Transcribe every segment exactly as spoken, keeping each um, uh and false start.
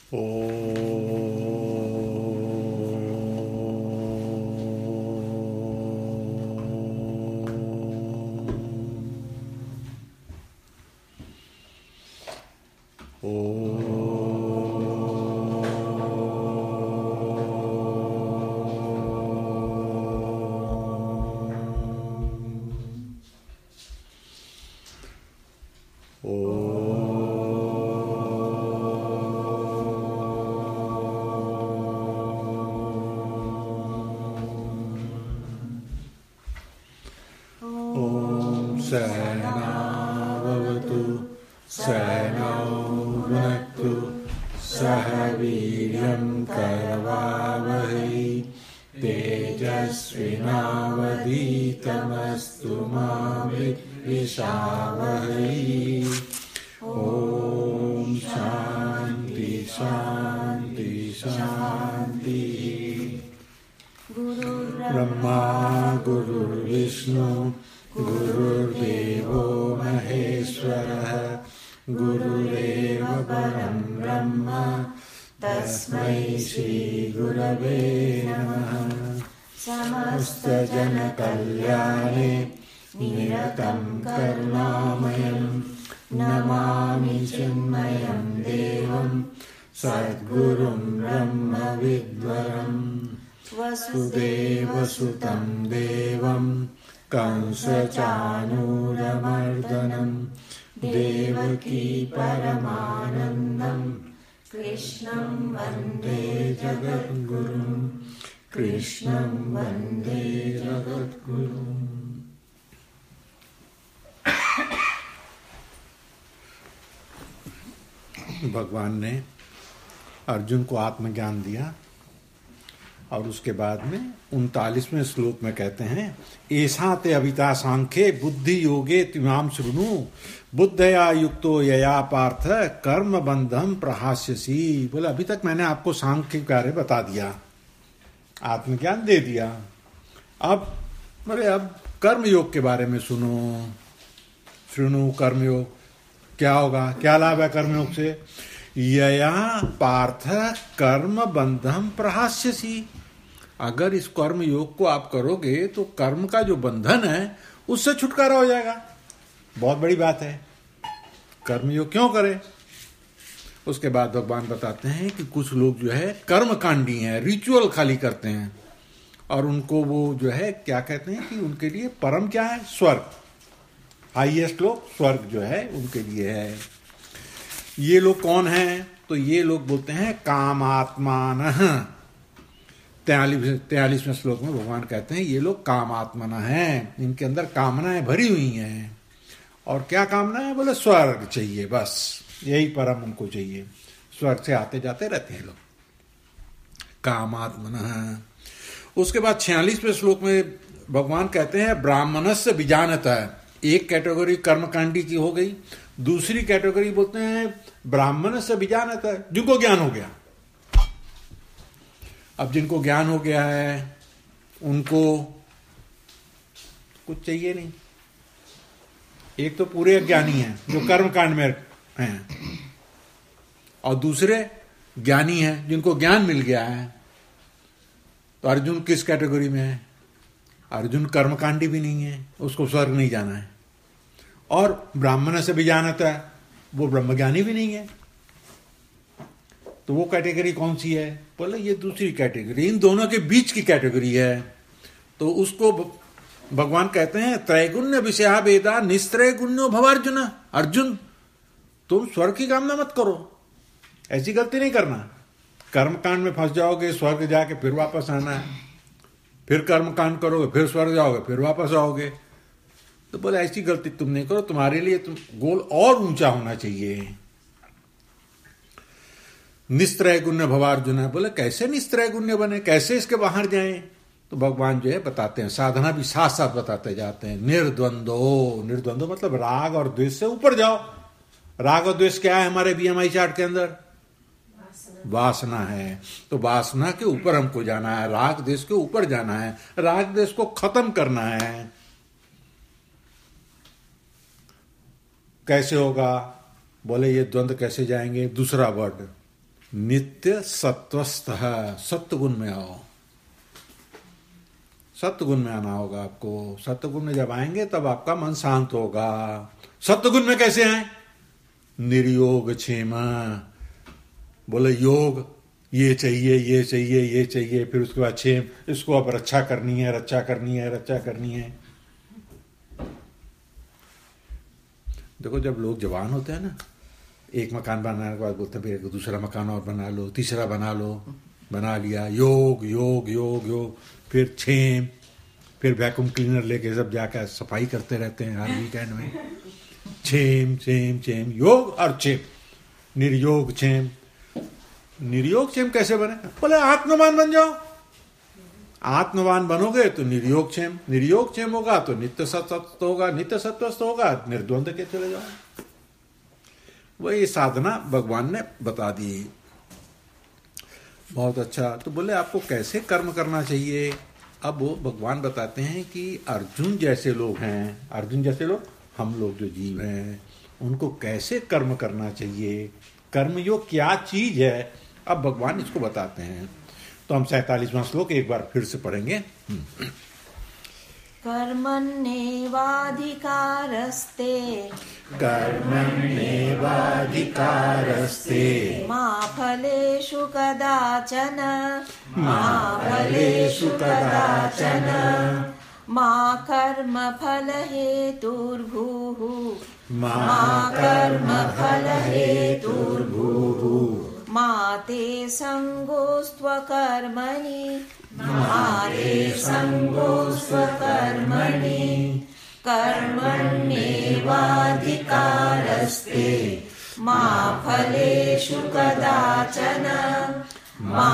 सहनावतु सहनौ भुनक्तु सह वीर्यं करवावहै तेजस्विनावधीतमस्तु मा विद्विषावहै। ॐ शान्ति शान्ति शान्ति। ब्रह्मा गुरुर्विष्णु गुरुर्देवो महेश्वरः गुरुरेव परं ब्रह्म तस्मै श्री गुरवे नमः। समस्तजनकल्याणे निरतं करुणामयं नमामि चिन्मयं देवं सद्गुरुं ब्रह्मविद्वरम्। वसुदेवसुतं देवं कंसचाणूरमर्दनं देवकी परमानन्दं कृष्णं वन्दे जगद्गुरुं कृष्णं वन्दे जगद्गुरुम्। भगवान ने अर्जुन को आत्मज्ञान दिया और उसके बाद में उनतालीसवें श्लोक में कहते हैं ऐसा ते अविता सांख्ये बुद्धि योगे तिमाम शृणु बुद्धया युक्तो यया पार्थ कर्म बंधम प्रहास्यसी। बोले अभी तक मैंने आपको सांख्य के बारे बता दिया, आत्मज्ञान दे दिया, अब बोले अब कर्म योग के बारे में सुनो। शृणु कर्म योग क्या होगा, क्या लाभ है कर्म योग से। यया पार्थ कर्म बंधम प्रहास्यसी। अगर इस कर्म योग को आप करोगे तो कर्म का जो बंधन है उससे छुटकारा हो जाएगा। बहुत बड़ी बात है। कर्म योग क्यों करें। उसके बाद भगवान बताते हैं कि कुछ लोग जो है कर्म कांडी हैं, रिचुअल खाली करते हैं और उनको वो जो है क्या कहते हैं कि उनके लिए परम क्या है, स्वर्ग, हाईएस्ट लोग स्वर्ग जो है उनके लिए है। ये लोग कौन हैं, तो ये लोग बोलते हैं कामात्मान। तैतालीस तैतालीसवें श्लोक में भगवान कहते हैं ये लोग कामात्मन हैं, इनके अंदर कामनाएं भरी हुई हैं। और क्या कामना है, बोले स्वर्ग चाहिए, बस यही परम उनको चाहिए। स्वर्ग से आते जाते रहते हैं लोग, कामात्मन। उसके बाद छियालीसवें श्लोक में भगवान कहते हैं ब्राह्मणस्य बीजानतः। एक कैटेगरी कर्मकांडी की हो गई, दूसरी कैटेगरी बोलते हैं ब्राह्मण से बीजानतः, जिनको ज्ञान हो गया। अब जिनको ज्ञान हो गया है उनको कुछ चाहिए नहीं। एक तो पूरे अज्ञानी हैं जो कर्मकांड में हैं, और दूसरे ज्ञानी हैं जिनको ज्ञान मिल गया है। तो अर्जुन किस कैटेगरी में है, अर्जुन कर्मकांडी भी नहीं है, उसको स्वर्ग नहीं जाना है। और ब्राह्मण से भी जानता है, वो ब्रह्मज्ञानी भी नहीं है। तो वो कैटेगरी कौन सी है, बोले ये दूसरी कैटेगरी, इन दोनों के बीच की कैटेगरी है। तो उसको भगवान कहते हैं त्रैगुण्य विषया वेदा निस्त्रैगुण्यो भव अर्जुन। अर्जुन तुम स्वर्ग की कामना मत करो, ऐसी गलती नहीं करना। कर्मकांड में फंस जाओगे, स्वर्ग जाके फिर वापस आना है, फिर कर्मकांड करोगे, फिर स्वर्ग जाओगे, फिर वापस आओगे। तो बोले ऐसी गलती तुम नहीं करो, तुम्हारे लिए तुम गोल और ऊंचा होना चाहिए। निस्त्रय गुण्य भवार्जुन है। बोले कैसे निस्त्रय गुण्य बने, कैसे इसके बाहर जाएं। तो भगवान जो है बताते हैं, साधना भी साथ साथ बताते जाते हैं। निर्द्वंदो, निर्द्वंदो मतलब राग और द्वेष से ऊपर जाओ। राग और द्वेष क्या है हमारे बीएमआई चार्ट के अंदर, वासना है। तो वासना के ऊपर हमको जाना है, राग द्वेष के ऊपर जाना है, राग द्वेष को खत्म करना है। कैसे होगा, बोले ये द्वंद्व कैसे जाएंगे। दूसरा वर्ड नित्य सत्वस्थ, सत्व गुण में आओ। सत्व गुण में आना होगा आपको। सत्व गुण में जब आएंगे तब आपका मन शांत होगा। सत्व गुण में कैसे आए? निर्योग क्षेम, बोले योग ये चाहिए ये चाहिए ये चाहिए, फिर उसके बाद क्षेम, इसको अब रक्षा करनी है रक्षा करनी है रक्षा करनी है। देखो जब लोग जवान होते हैं ना, एक मकान बनाने के बाद बोलते हैं फिर एक दूसरा मकान और बना लो, तीसरा बना लो, बना लिया, योग योग योग योग, फिर क्षेम, फिर वैक्यूम क्लीनर लेके सब जाकर सफाई करते रहते हैं हर वीकेंड में। क्षेम क्षेम क्षेम, योग और क्षेम, निर्योग क्षेम। निर्योग क्षेम कैसे बने? बोले आत्मवान बन जाओ। आत्मवान बनोगे तो निर्योग क्षेम, निर्योग क्षेम होगा तो नित्य सत्वस्थ होगा, नित्य सत्वस्थ होगा निर्द्वंद के चले जाओ। वही साधना भगवान ने बता दी। बहुत अच्छा। तो बोले आपको कैसे कर्म करना चाहिए? अब वो भगवान बताते हैं कि अर्जुन जैसे लोग हैं, अर्जुन जैसे लोग, हम लोग जो जीव हैं, उनको कैसे कर्म करना चाहिए, कर्मयोग क्या चीज है, अब भगवान इसको बताते हैं। तो हम सैतालीसवां श्लोक एक बार फिर से पढ़ेंगे। कर्मण्येवाधिकारस्ते कर्मण्येवाधिकारस्ते मा फलेषु कदाचन मा फलेषु कदाचन मा कर्मफलहेतुर्भूः मा कर्मफलहेतुर्भूः मा ते संगोस्त्वकर्मणि मा ते संगोस्त्वकर्मणि कर्मण्येवाधिकारस्ते मा फलेषु कदाचन मा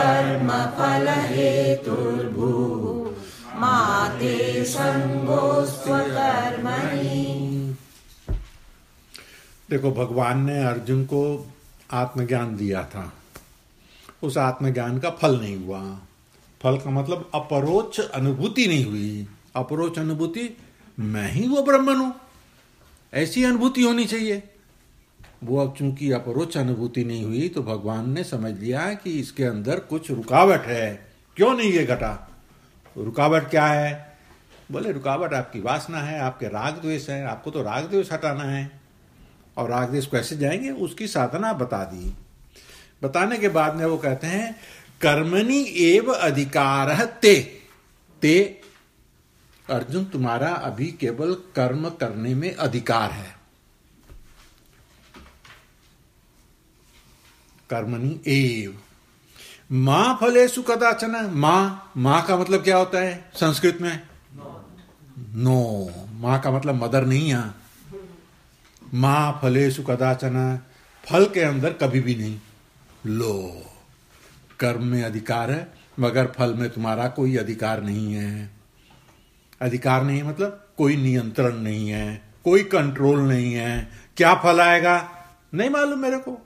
कर्मफलहेतुर्भूः मा ते संगोस्त्वकर्मणि। देखो भगवान ने अर्जुन को आत्मज्ञान दिया था, उस आत्मज्ञान का फल नहीं हुआ। फल का मतलब अपरोक्ष अनुभूति नहीं हुई। अपरोक्ष अनुभूति मैं ही वो ब्रह्मन हूं, ऐसी अनुभूति होनी चाहिए। वो अब चूंकि अपरोक्ष अनुभूति नहीं हुई तो भगवान ने समझ लिया कि इसके अंदर कुछ रुकावट है। क्यों नहीं ये घटा? रुकावट क्या है? बोले रुकावट आपकी वासना है, आपके राग द्वेष है, आपको तो राग द्वेष हटाना है। और राग द्वेष कैसे जाएंगे, उसकी साधना बता दी। बताने के बाद में वो कहते हैं कर्मणि एव अधिकारः ते ते अर्जुन तुम्हारा अभी केवल कर्म करने में अधिकार है। कर्मणि एव मां फलेषु कदाचन। मां मां का मतलब क्या होता है संस्कृत में? नो। मां का मतलब मदर नहीं है। मां फलेषु कदाचन, फल के अंदर कभी भी नहीं। लो, कर्म में अधिकार है मगर फल में तुम्हारा कोई अधिकार नहीं है। अधिकार नहीं मतलब कोई नियंत्रण नहीं है, कोई कंट्रोल नहीं है। क्या फल आएगा नहीं मालूम मेरे को।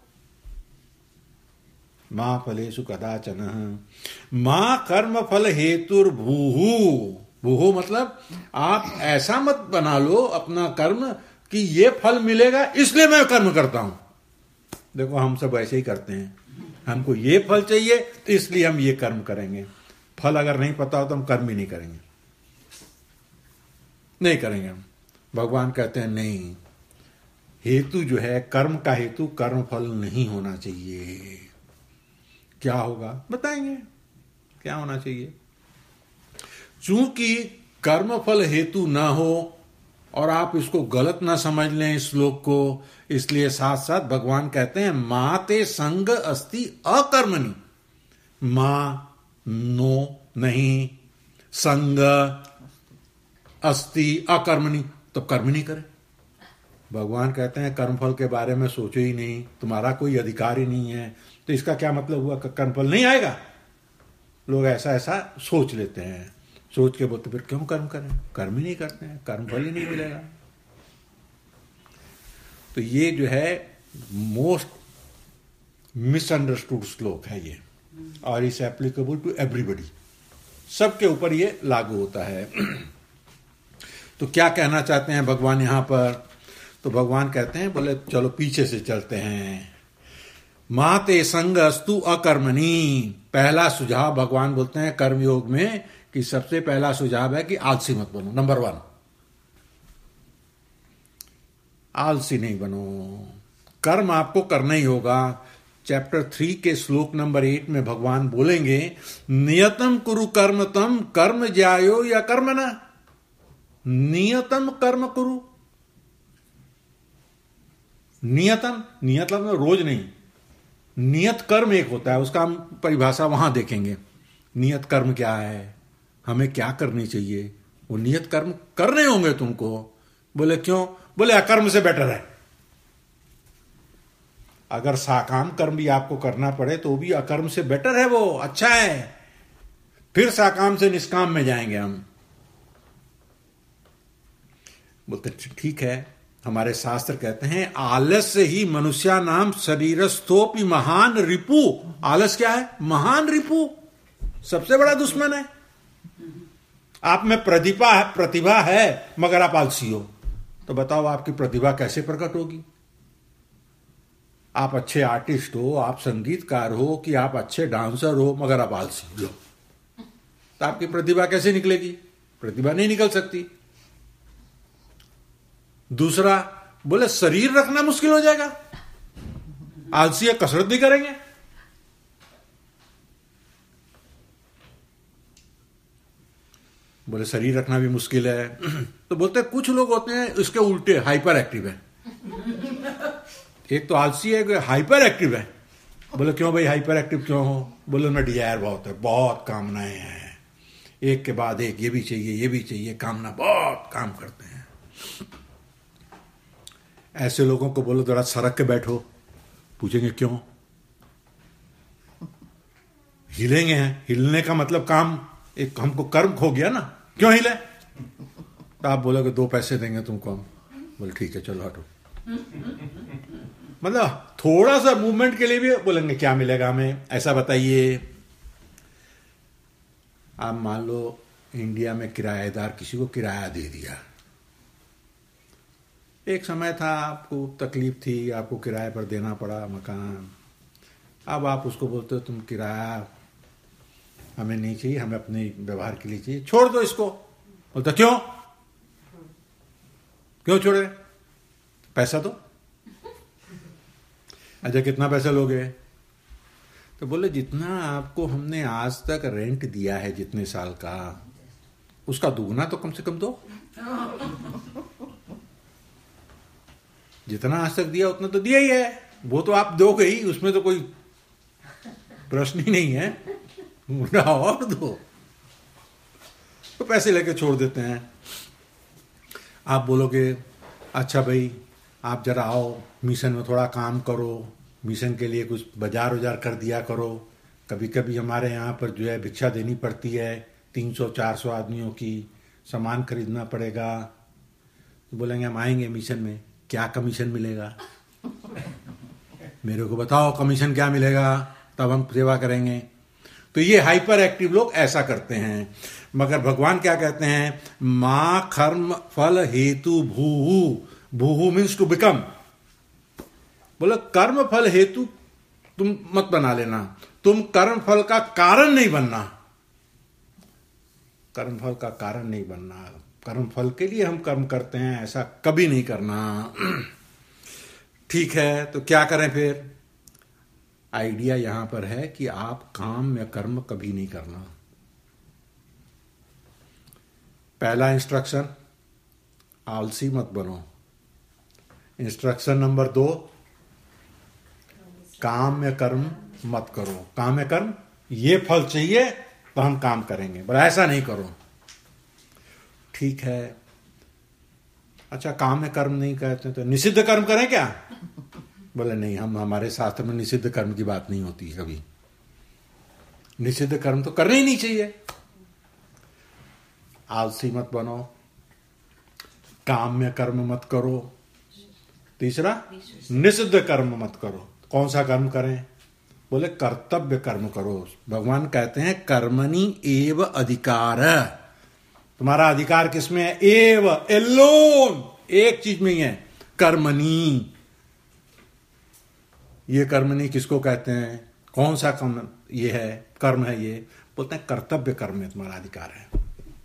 मां फलेषु कदाचन मां कर्म फल हेतुर्भूः। भूः मतलब आप ऐसा मत बना लो अपना कर्म कि ये फल मिलेगा इसलिए मैं कर्म करता हूं। देखो हम सब ऐसे ही करते हैं, हमको ये फल चाहिए तो इसलिए हम ये कर्म करेंगे। फल अगर नहीं पता हो तो हम कर्म ही नहीं करेंगे, नहीं करेंगे हम। भगवान कहते हैं नहीं, हेतु जो है कर्म का हेतु कर्म फल नहीं होना चाहिए। क्या होगा बताएंगे, क्या होना चाहिए। चूंकि कर्म फल हेतु ना हो और आप इसको गलत ना समझ लें इस श्लोक को, इसलिए साथ साथ भगवान कहते हैं माते संग अस्ति अकर्मणि। मां नो नहीं, संग अस्ति अकर्मणि तो कर्म नहीं करे। भगवान कहते हैं कर्मफल के बारे में सोचो ही नहीं, तुम्हारा कोई अधिकार ही नहीं है। तो इसका क्या मतलब हुआ कि कर्मफल नहीं आएगा। लोग ऐसा ऐसा सोच लेते हैं, सोच के बोलते फिर क्यों कर्म करें, कर्म ही नहीं करते हैं, कर्मफल ही नहीं मिलेगा। तो ये जो है मोस्ट मिसअंडरस्टूड श्लोक है ये, और इस एप्लीकेबल टू एवरीबडी, सबके ऊपर ये लागू होता है। तो क्या कहना चाहते हैं भगवान यहां पर? तो भगवान कहते हैं बोले चलो पीछे से चलते हैं। माते संग अस्तु अकर्मणी। पहला सुझाव भगवान बोलते हैं कर्मयोग में कि सबसे पहला सुझाव है कि आलसी मत बनो। नंबर वन, आलसी नहीं बनो, कर्म आपको करना ही होगा। चैप्टर थ्री के श्लोक नंबर एट में भगवान बोलेंगे नियतम कुरु कर्म तम कर्म ज्यायो या कर्म ना। नियतम कर्म कुरु, नियतम, नियत मतलब रोज नहीं, नियत कर्म एक होता है, उसका हम परिभाषा वहां देखेंगे। नियत कर्म क्या है, हमें क्या करनी चाहिए, वो नियत कर्म करने होंगे तुमको। बोले क्यों? बोले अकर्म से बेटर है। अगर साकाम कर्म भी आपको करना पड़े तो भी अकर्म से बेटर है, वो अच्छा है। फिर साकाम से निष्काम में जाएंगे हम। बोलते ठीक है, हमारे शास्त्र कहते हैं आलस्य ही मनुष्या नाम शरीरस्थोपि महान रिपु। आलस क्या है? महान रिपु, सबसे बड़ा दुश्मन है। आप में प्रतिभा है, प्रतिभा है मगर आप आलसी हो, तो बताओ आपकी प्रतिभा कैसे प्रकट होगी? आप अच्छे आर्टिस्ट हो, आप संगीतकार हो, कि आप अच्छे डांसर हो, मगर आप आलसी हो, तो आपकी प्रतिभा कैसे निकलेगी? प्रतिभा नहीं निकल सकती। दूसरा, बोले शरीर रखना मुश्किल हो जाएगा, आलसी है, कसरत भी करेंगे। बोले शरीर रखना भी मुश्किल है, तो बोलते हैं कुछ लोग होते हैं इसके उल्टे, हाइपर एक्टिव है। एक तो आलसी है, कि हाइपर एक्टिव है। बोले क्यों भाई हाइपर एक्टिव क्यों हो? बोले उनमें डिजायर बहुत है, बहुत कामनाएं हैं, एक के बाद एक, ये भी चाहिए ये भी चाहिए, कामना बहुत काम करते हैं। ऐसे लोगों को बोलो जरा सड़क के बैठो, पूछेंगे क्यों? हिलेंगे हैं, हिलने का मतलब काम, एक हमको कर्म खो गया ना, क्यों हिले? तो आप बोलोगे दो पैसे देंगे तुमको हम। बोले ठीक है चलो हटो। मतलब थोड़ा सा मूवमेंट के लिए भी बोलेंगे क्या मिलेगा हमें, ऐसा बताइए। आप मान लो इंडिया में किराएदार किसी को किराया दे दिया, एक समय था आपको तकलीफ थी, आपको किराए पर देना पड़ा मकान। अब आप उसको बोलते हो तुम किराया हमें नहीं चाहिए, हमें अपने व्यवहार के लिए चाहिए, छोड़ दो इसको। बोलते क्यों? क्यों छोड़े? पैसा दो। अच्छा कितना पैसा लोगे? तो बोले जितना आपको हमने आज तक रेंट दिया है जितने साल का, उसका दुगना तो कम से कम दो। जितना आज तक दिया उतना तो दिया ही है, वो तो आप दोगे ही, उसमें तो कोई प्रश्न ही नहीं है, और दो। तो पैसे लेके छोड़ देते हैं। आप बोलोगे अच्छा भाई आप जरा आओ मिशन में थोड़ा काम करो, मिशन के लिए कुछ बाजार उजार कर दिया करो। कभी कभी हमारे यहाँ पर जो है भिक्षा देनी पड़ती है, तीन सौ चार सौ आदमियों की सामान खरीदना पड़ेगा। तो बोलेंगे हम आएंगे मिशन में, क्या कमीशन मिलेगा? मेरे को बताओ कमीशन क्या मिलेगा, तब हम सेवा करेंगे। तो ये हाइपर एक्टिव लोग ऐसा करते हैं। मगर भगवान क्या कहते हैं? मां कर्म फल हेतु भूहु। भूहु मीन्स टू बिकम। बोले कर्म फल हेतु तुम मत बना लेना, तुम कर्म फल का कारण नहीं बनना। कर्म फल का कारण नहीं बनना, कर्म फल के लिए हम कर्म करते हैं, ऐसा कभी नहीं करना। ठीक है, तो क्या करें फिर? आइडिया यहां पर है कि आप काम या कर्म कभी नहीं करना। पहला इंस्ट्रक्शन, आलसी मत बनो। इंस्ट्रक्शन नंबर दो, काम या कर्म मत करो। काम या कर्म, ये फल चाहिए तो हम काम करेंगे, पर ऐसा नहीं करो। ठीक है, अच्छा काम या कर्म नहीं कहते तो निषिद्ध कर्म करें क्या? बोले नहीं, हम हमारे शास्त्र में निषिद्ध कर्म की बात नहीं होती है कभी। निषिद्ध कर्म तो करने ही नहीं चाहिए। आलसी मत बनो, काम में कर्म मत करो। तीसरा, निषिद्ध कर्म मत करो। कौन सा कर्म करें? बोले कर्तव्य कर्म करो। भगवान कहते हैं कर्मणि एव अधिकार। तुम्हारा अधिकार किसमें है? एव, एलोन, एक चीज में ही है, कर्मणि। ये कर्म नहीं किसको कहते हैं, कौन सा कर्म ये है, कर्म है ये? बोलते हैं कर्तव्य कर्म में तुम्हारा अधिकार है।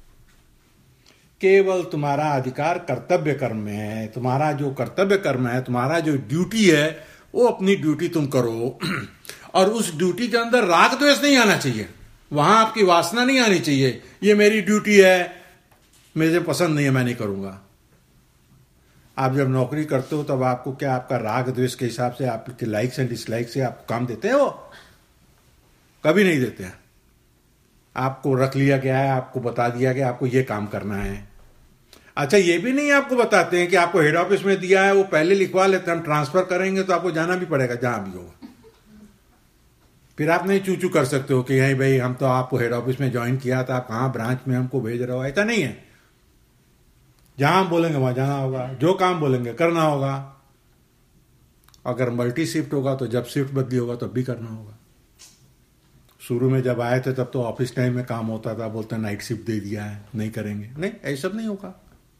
केवल तुम्हारा अधिकार कर्तव्य कर्म में है। तुम्हारा जो कर्तव्य कर्म है, तुम्हारा जो ड्यूटी है, वो अपनी ड्यूटी तुम करो। और उस ड्यूटी के अंदर राग द्वेष नहीं आना चाहिए, वहां आपकी वासना नहीं आनी चाहिए। ये मेरी ड्यूटी है, मुझे पसंद नहीं है, मैं नहीं करूंगा। आप जब नौकरी करते हो तब आपको क्या आपका राग द्वेष के हिसाब से, आपके लाइक्स एंड डिसलाइक से आपको काम देते हैं? वो कभी नहीं देते हैं। आपको रख लिया गया है, आपको बता दिया गया आपको ये काम करना है। अच्छा, ये भी नहीं आपको बताते हैं कि आपको हेड ऑफिस में दिया है, वो पहले लिखवा लेते हैं, हम ट्रांसफर करेंगे तो आपको जाना भी पड़ेगा जहां भी होगा। फिर आप नहीं चूचू कर सकते हो कि यही भाई हम तो आपको हेड ऑफिस में ज्वाइन किया था, आप कहाँ ब्रांच में हमको भेज रहे हो। ऐसा नहीं है, जहां हम बोलेंगे वहां जाना होगा, जो काम बोलेंगे करना होगा। अगर मल्टी शिफ्ट होगा तो जब शिफ्ट बदली होगा तब भी करना होगा। शुरू में जब आए थे तब तो ऑफिस टाइम में काम होता था, बोलते नाइट शिफ्ट दे दिया है, नहीं करेंगे। नहीं, ऐसा नहीं होगा।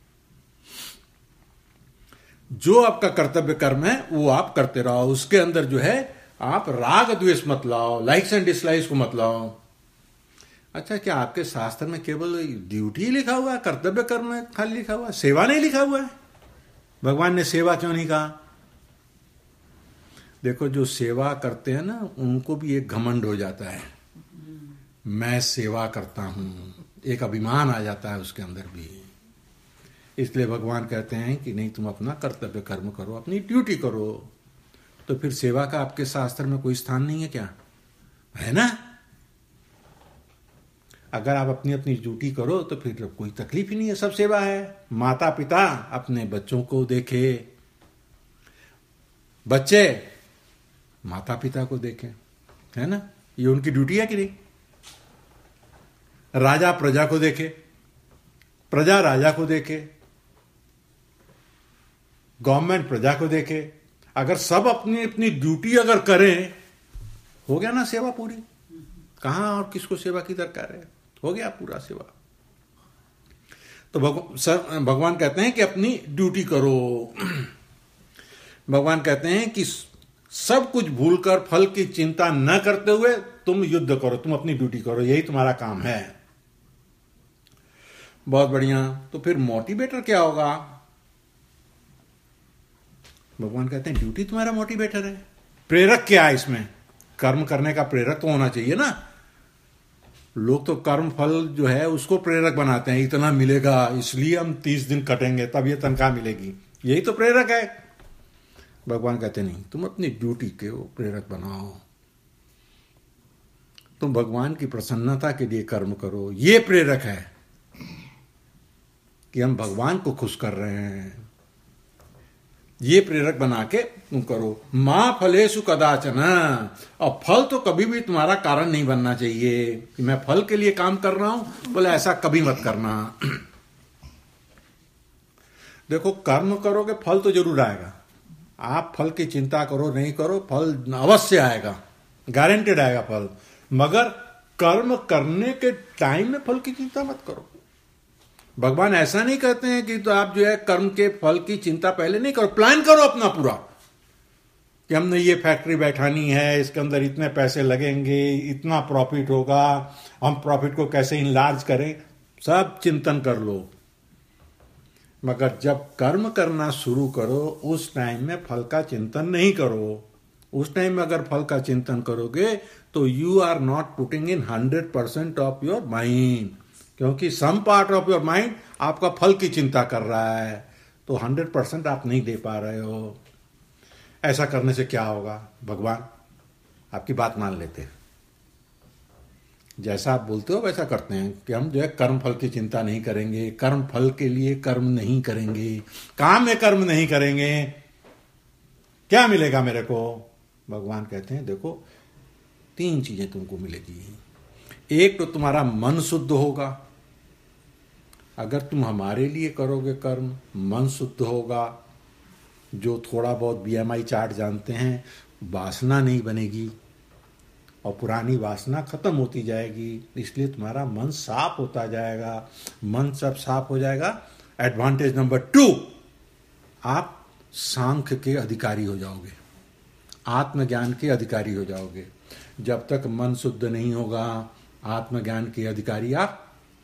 जो आपका कर्तव्य कर्म है वो आप करते रहो। उसके अंदर जो है आप राग द्वेष मत लाओ, लाइक्स एंड डिसलाइक्स को मत लाओ। अच्छा, क्या आपके शास्त्र में केवल ड्यूटी लिखा हुआ है, कर्तव्य कर्म में खाली लिखा हुआ है, सेवा नहीं लिखा हुआ है? भगवान ने सेवा क्यों नहीं कहा? देखो, जो सेवा करते हैं ना, उनको भी एक घमंड हो जाता है, मैं सेवा करता हूं, एक अभिमान आ जाता है उसके अंदर भी। इसलिए भगवान कहते हैं कि नहीं, तुम अपना कर्तव्य कर्म करो, अपनी ड्यूटी करो। तो फिर सेवा का आपके शास्त्र में कोई स्थान नहीं है क्या? है ना? अगर आप अपनी अपनी ड्यूटी करो तो फिर कोई तकलीफ ही नहीं है, सब सेवा है। माता पिता अपने बच्चों को देखे, बच्चे माता पिता को देखें, है ना? ये उनकी ड्यूटी है कि नहीं? राजा प्रजा को देखे, प्रजा राजा को देखे, गवर्नमेंट प्रजा को देखे। अगर सब अपनी अपनी ड्यूटी अगर करें, हो गया ना सेवा पूरी। कहां और किसको सेवा की दरकार है? हो गया पूरा सेवा। तो भगवान सर भगवान कहते हैं कि अपनी ड्यूटी करो। भगवान कहते हैं कि सब कुछ भूलकर फल की चिंता न करते हुए तुम युद्ध करो, तुम अपनी ड्यूटी करो, यही तुम्हारा काम है। बहुत बढ़िया। तो फिर मोटिवेटर क्या होगा? भगवान कहते हैं ड्यूटी तुम्हारा मोटिवेटर है। प्रेरक क्या है इसमें? कर्म करने का प्रेरक तो होना चाहिए ना। लोग तो कर्म फल जो है उसको प्रेरक बनाते हैं, इतना मिलेगा इसलिए हम तीस दिन कटेंगे तब ये तनख्वाह मिलेगी, यही तो प्रेरक है। भगवान कहते नहीं, तुम अपनी ड्यूटी के प्रेरक बनाओ, तुम भगवान की प्रसन्नता के लिए कर्म करो। ये प्रेरक है कि हम भगवान को खुश कर रहे हैं, ये प्रेरक बना के तुम करो। मां फलेषु कदाचन, और फल तो कभी भी तुम्हारा कारण नहीं बनना चाहिए कि मैं फल के लिए काम कर रहा हूं, बोले ऐसा कभी मत करना। देखो, कर्म करोगे फल तो जरूर आएगा। आप फल की चिंता करो नहीं करो, फल अवश्य आएगा, गारंटेड आएगा फल। मगर कर्म करने के टाइम में फल की चिंता मत करो। भगवान ऐसा नहीं कहते हैं कि तो आप जो है कर्म के फल की चिंता पहले नहीं करो, प्लान करो अपना पूरा कि हमने ये फैक्ट्री बैठानी है, इसके अंदर इतने पैसे लगेंगे, इतना प्रॉफिट होगा, हम प्रॉफिट को कैसे इनलार्ज करें, सब चिंतन कर लो। मगर जब कर्म करना शुरू करो उस टाइम में फल का चिंतन नहीं करो। उस टाइम में अगर फल का चिंतन करोगे तो you are not putting in hundred percent of your mind, क्योंकि some part of your mind आपका फल की चिंता कर रहा है, तो हंड्रेड परसेंट आप नहीं दे पा रहे हो। ऐसा करने से क्या होगा? भगवान आपकी बात मान लेते हैं, जैसा आप बोलते हो वैसा करते हैं कि हम जो है कर्म फल की चिंता नहीं करेंगे, कर्म फल के लिए कर्म नहीं करेंगे, काम में कर्म नहीं करेंगे, क्या मिलेगा मेरे को? भगवान कहते हैं देखो, तीन चीजें तुमको मिलेगी। एक तो तुम्हारा मन शुद्ध होगा, अगर तुम हमारे लिए करोगे कर्म, मन शुद्ध होगा। जो थोड़ा बहुत बीएमआई चार्ट जानते हैं, वासना नहीं बनेगी और पुरानी वासना खत्म होती जाएगी, इसलिए तुम्हारा मन साफ होता जाएगा। मन सब साफ हो जाएगा। एडवांटेज नंबर टू, आप सांख्य के अधिकारी हो जाओगे। आत्मज्ञान के अधिकारी हो जाओगे। जब तक मन शुद्ध नहीं होगा आत्मज्ञान के अधिकारी आप।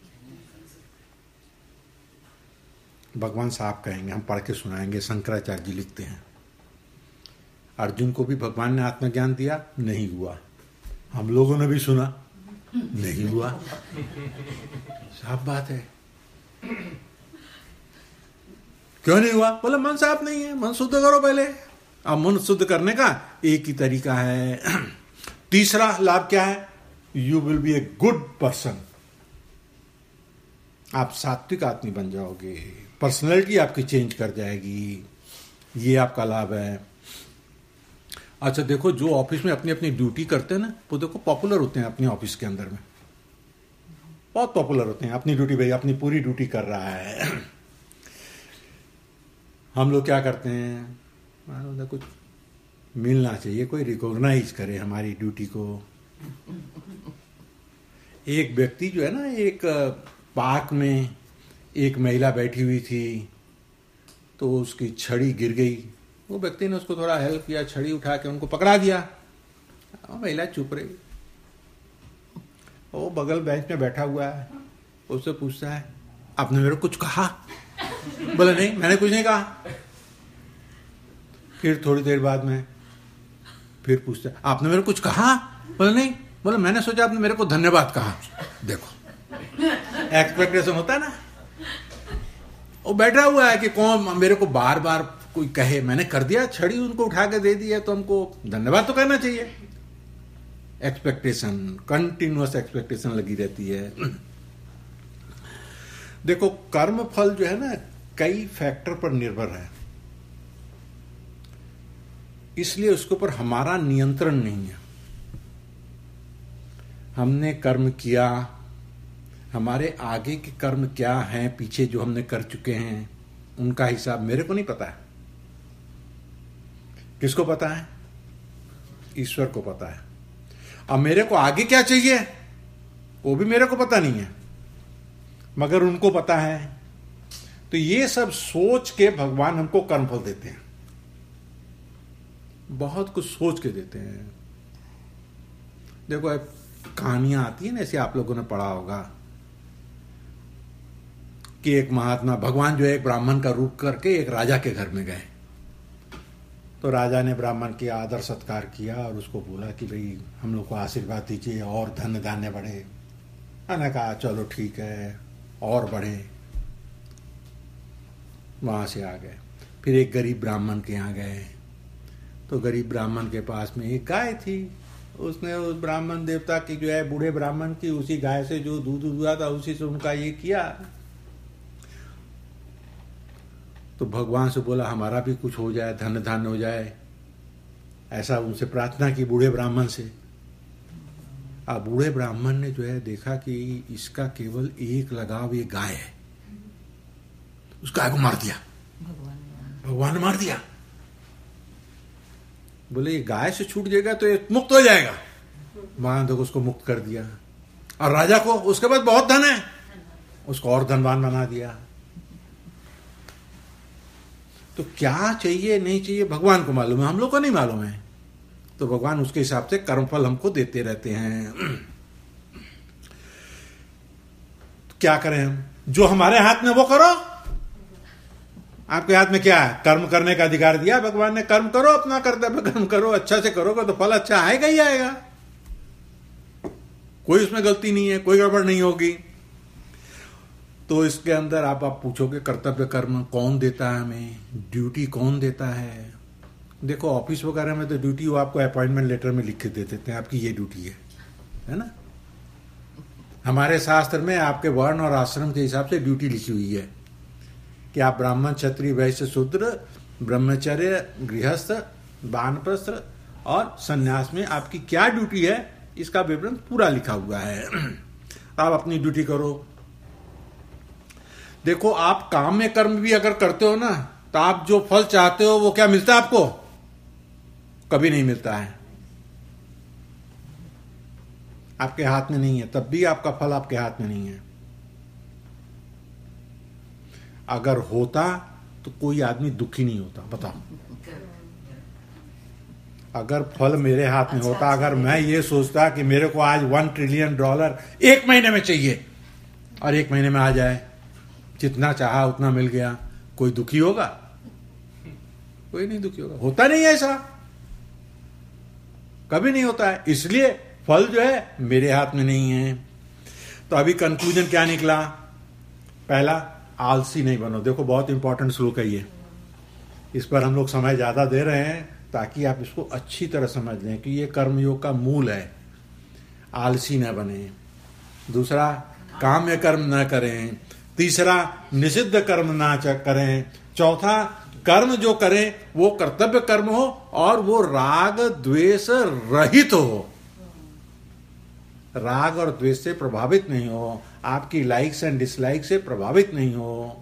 भगवान साहब कहेंगे, हम पढ़ के सुनाएंगे, शंकराचार्य जी लिखते हैं, अर्जुन को भी भगवान ने आत्मज्ञान दिया, नहीं हुआ। हम लोगों ने भी सुना, नहीं हुआ। साफ बात है। क्यों नहीं हुआ? बोला मन साफ नहीं है, मन शुद्ध करो पहले। अब मन शुद्ध करने का एक ही तरीका है। तीसरा लाभ क्या है? You will be a good person. आप सात्विक आदमी बन जाओगे, पर्सनैलिटी आपकी चेंज कर जाएगी, ये आपका लाभ है। अच्छा देखो, जो ऑफिस में अपनी अपनी ड्यूटी करते हैं ना, वो देखो पॉपुलर होते हैं अपनी ऑफिस के अंदर में, बहुत पॉपुलर होते हैं। अपनी ड्यूटी भाई अपनी पूरी ड्यूटी कर रहा है। हम लोग क्या करते हैं, कुछ मिलना चाहिए, कोई रिकॉग्नाइज करे हमारी ड्यूटी को। एक व्यक्ति जो है ना, एक पार्क में एक महिला बैठी हुई थी, तो उसकी छड़ी गिर गई। वो व्यक्ति ने उसको थोड़ा हेल्प किया, छड़ी उठा के उनको पकड़ा दिया। महिला चुप रही। वो बगल बेंच में बैठा हुआ है, उससे पूछता है, आपने मेरे को कुछ कहा? बोला नहीं, मैंने कुछ नहीं कहा। फिर थोड़ी देर बाद में फिर पूछता है, आपने मेरे को कुछ कहा? बोला नहीं। बोला मैंने सोचा आपने मेरे को धन्यवाद कहा। देखो एक्सपेक्टेशन होता है ना। वो बैठा हुआ है कि कौन मेरे को बार बार कोई कहे, मैंने कर दिया, छड़ी उनको उठा के दे दी है, तो हमको धन्यवाद तो कहना चाहिए। एक्सपेक्टेशन, कंटिन्यूअस एक्सपेक्टेशन लगी रहती है। देखो कर्म फल जो है ना, कई फैक्टर पर निर्भर है, इसलिए उसके ऊपर हमारा नियंत्रण नहीं है। हमने कर्म किया, हमारे आगे के कर्म क्या हैं, पीछे जो हमने कर चुके हैं, उनका हिसाब मेरे को नहीं पता है। किसको पता है? ईश्वर को पता है। अब मेरे को आगे क्या चाहिए वो भी मेरे को पता नहीं है, मगर उनको पता है। तो ये सब सोच के भगवान हमको कर्मफल देते हैं, बहुत कुछ सोच के देते हैं। देखो कहानियां आती है ना, ऐसे आप लोगों ने पढ़ा होगा कि एक महात्मा भगवान जो है एक ब्राह्मण का रूप करके एक राजा के घर में गए। तो राजा ने ब्राह्मण के आदर सत्कार किया और उसको बोला कि भाई हम लोग को आशीर्वाद दीजिए और धन धान्य बढ़े। मैंने कहा चलो ठीक है और बढ़े। वहां से आ गए। फिर एक गरीब ब्राह्मण के यहाँ गए, तो गरीब ब्राह्मण के पास में एक गाय थी। उसने उस ब्राह्मण देवता की जो है, बूढ़े ब्राह्मण की, उसी गाय से जो दूध हुआ था उसी से उनका ये किया। तो भगवान से बोला हमारा भी कुछ हो जाए, धन धान्य हो जाए, ऐसा उनसे प्रार्थना की बूढ़े ब्राह्मण से। अब बूढ़े ब्राह्मण ने जो है देखा कि इसका केवल एक लगाव ये गाय है, उस गाय को मार दिया। भगवान ने मार दिया। बोले ये गाय से छूट जाएगा तो ये मुक्त हो जाएगा। भगवान तो उसको मुक्त कर दिया। और राजा को उसके बाद बहुत धन है, उसको और धनवान बना दिया। तो क्या चाहिए नहीं चाहिए भगवान को मालूम है, हम लोग को नहीं मालूम है। तो भगवान उसके हिसाब से कर्मफल हमको देते रहते हैं। तो क्या करें हम? जो हमारे हाथ में वो करो। आपके हाथ में क्या है? कर्म करने का अधिकार दिया भगवान ने। कर्म करो, अपना कर्तव्य कर्म करो, अच्छा से करोगे तो फल अच्छा आएगा ही आएगा। कोई उसमें गलती नहीं है, कोई गड़बड़ नहीं होगी। तो इसके अंदर आप आप पूछोगे कर्तव्य कर्म कौन देता है हमें, ड्यूटी कौन देता है? देखो ऑफिस वगैरह में तो ड्यूटी वो आपको अपॉइंटमेंट लेटर में लिख के दे देते हैं, आपकी ये ड्यूटी है, है ना। हमारे शास्त्र में आपके वर्ण और आश्रम के हिसाब से ड्यूटी लिखी हुई है कि आप ब्राह्मण, क्षत्रिय, वैश्य, शूद्र, ब्रह्मचर्य, गृहस्थ, वानप्रस्थ और संन्यास में आपकी क्या ड्यूटी है, इसका विवरण पूरा लिखा हुआ है। आप अपनी ड्यूटी करो। देखो आप काम में कर्म भी अगर करते हो ना, तो आप जो फल चाहते हो वो क्या मिलता है आपको? कभी नहीं मिलता है। आपके हाथ में नहीं है, तब भी आपका फल आपके हाथ में नहीं है। अगर होता तो कोई आदमी दुखी नहीं होता, बताओ। अगर फल मेरे हाथ में होता, अगर मैं ये सोचता कि मेरे को आज वन ट्रिलियन डॉलर एक महीने में चाहिए और एक महीने में आ जाए, जितना चाहा उतना मिल गया, कोई दुखी होगा? कोई नहीं दुखी होगा। होता नहीं है ऐसा, कभी नहीं होता है। इसलिए फल जो है मेरे हाथ में नहीं है। तो अभी कंक्लूजन क्या निकला? पहला, आलसी नहीं बनो। देखो बहुत इंपॉर्टेंट श्लोक है ये, इस पर हम लोग समय ज्यादा दे रहे हैं ताकि आप इसको अच्छी तरह समझ लें कि ये कर्मयोग का मूल है। आलसी न बने। दूसरा, काम्य कर्म न करें। तीसरा, निषिद्ध कर्म ना करें। चौथा, कर्म जो करें वो कर्तव्य कर्म हो और वो राग द्वेष रहित हो, राग और द्वेष से प्रभावित नहीं हो, आपकी लाइक्स एंड डिसलाइक से प्रभावित नहीं हो।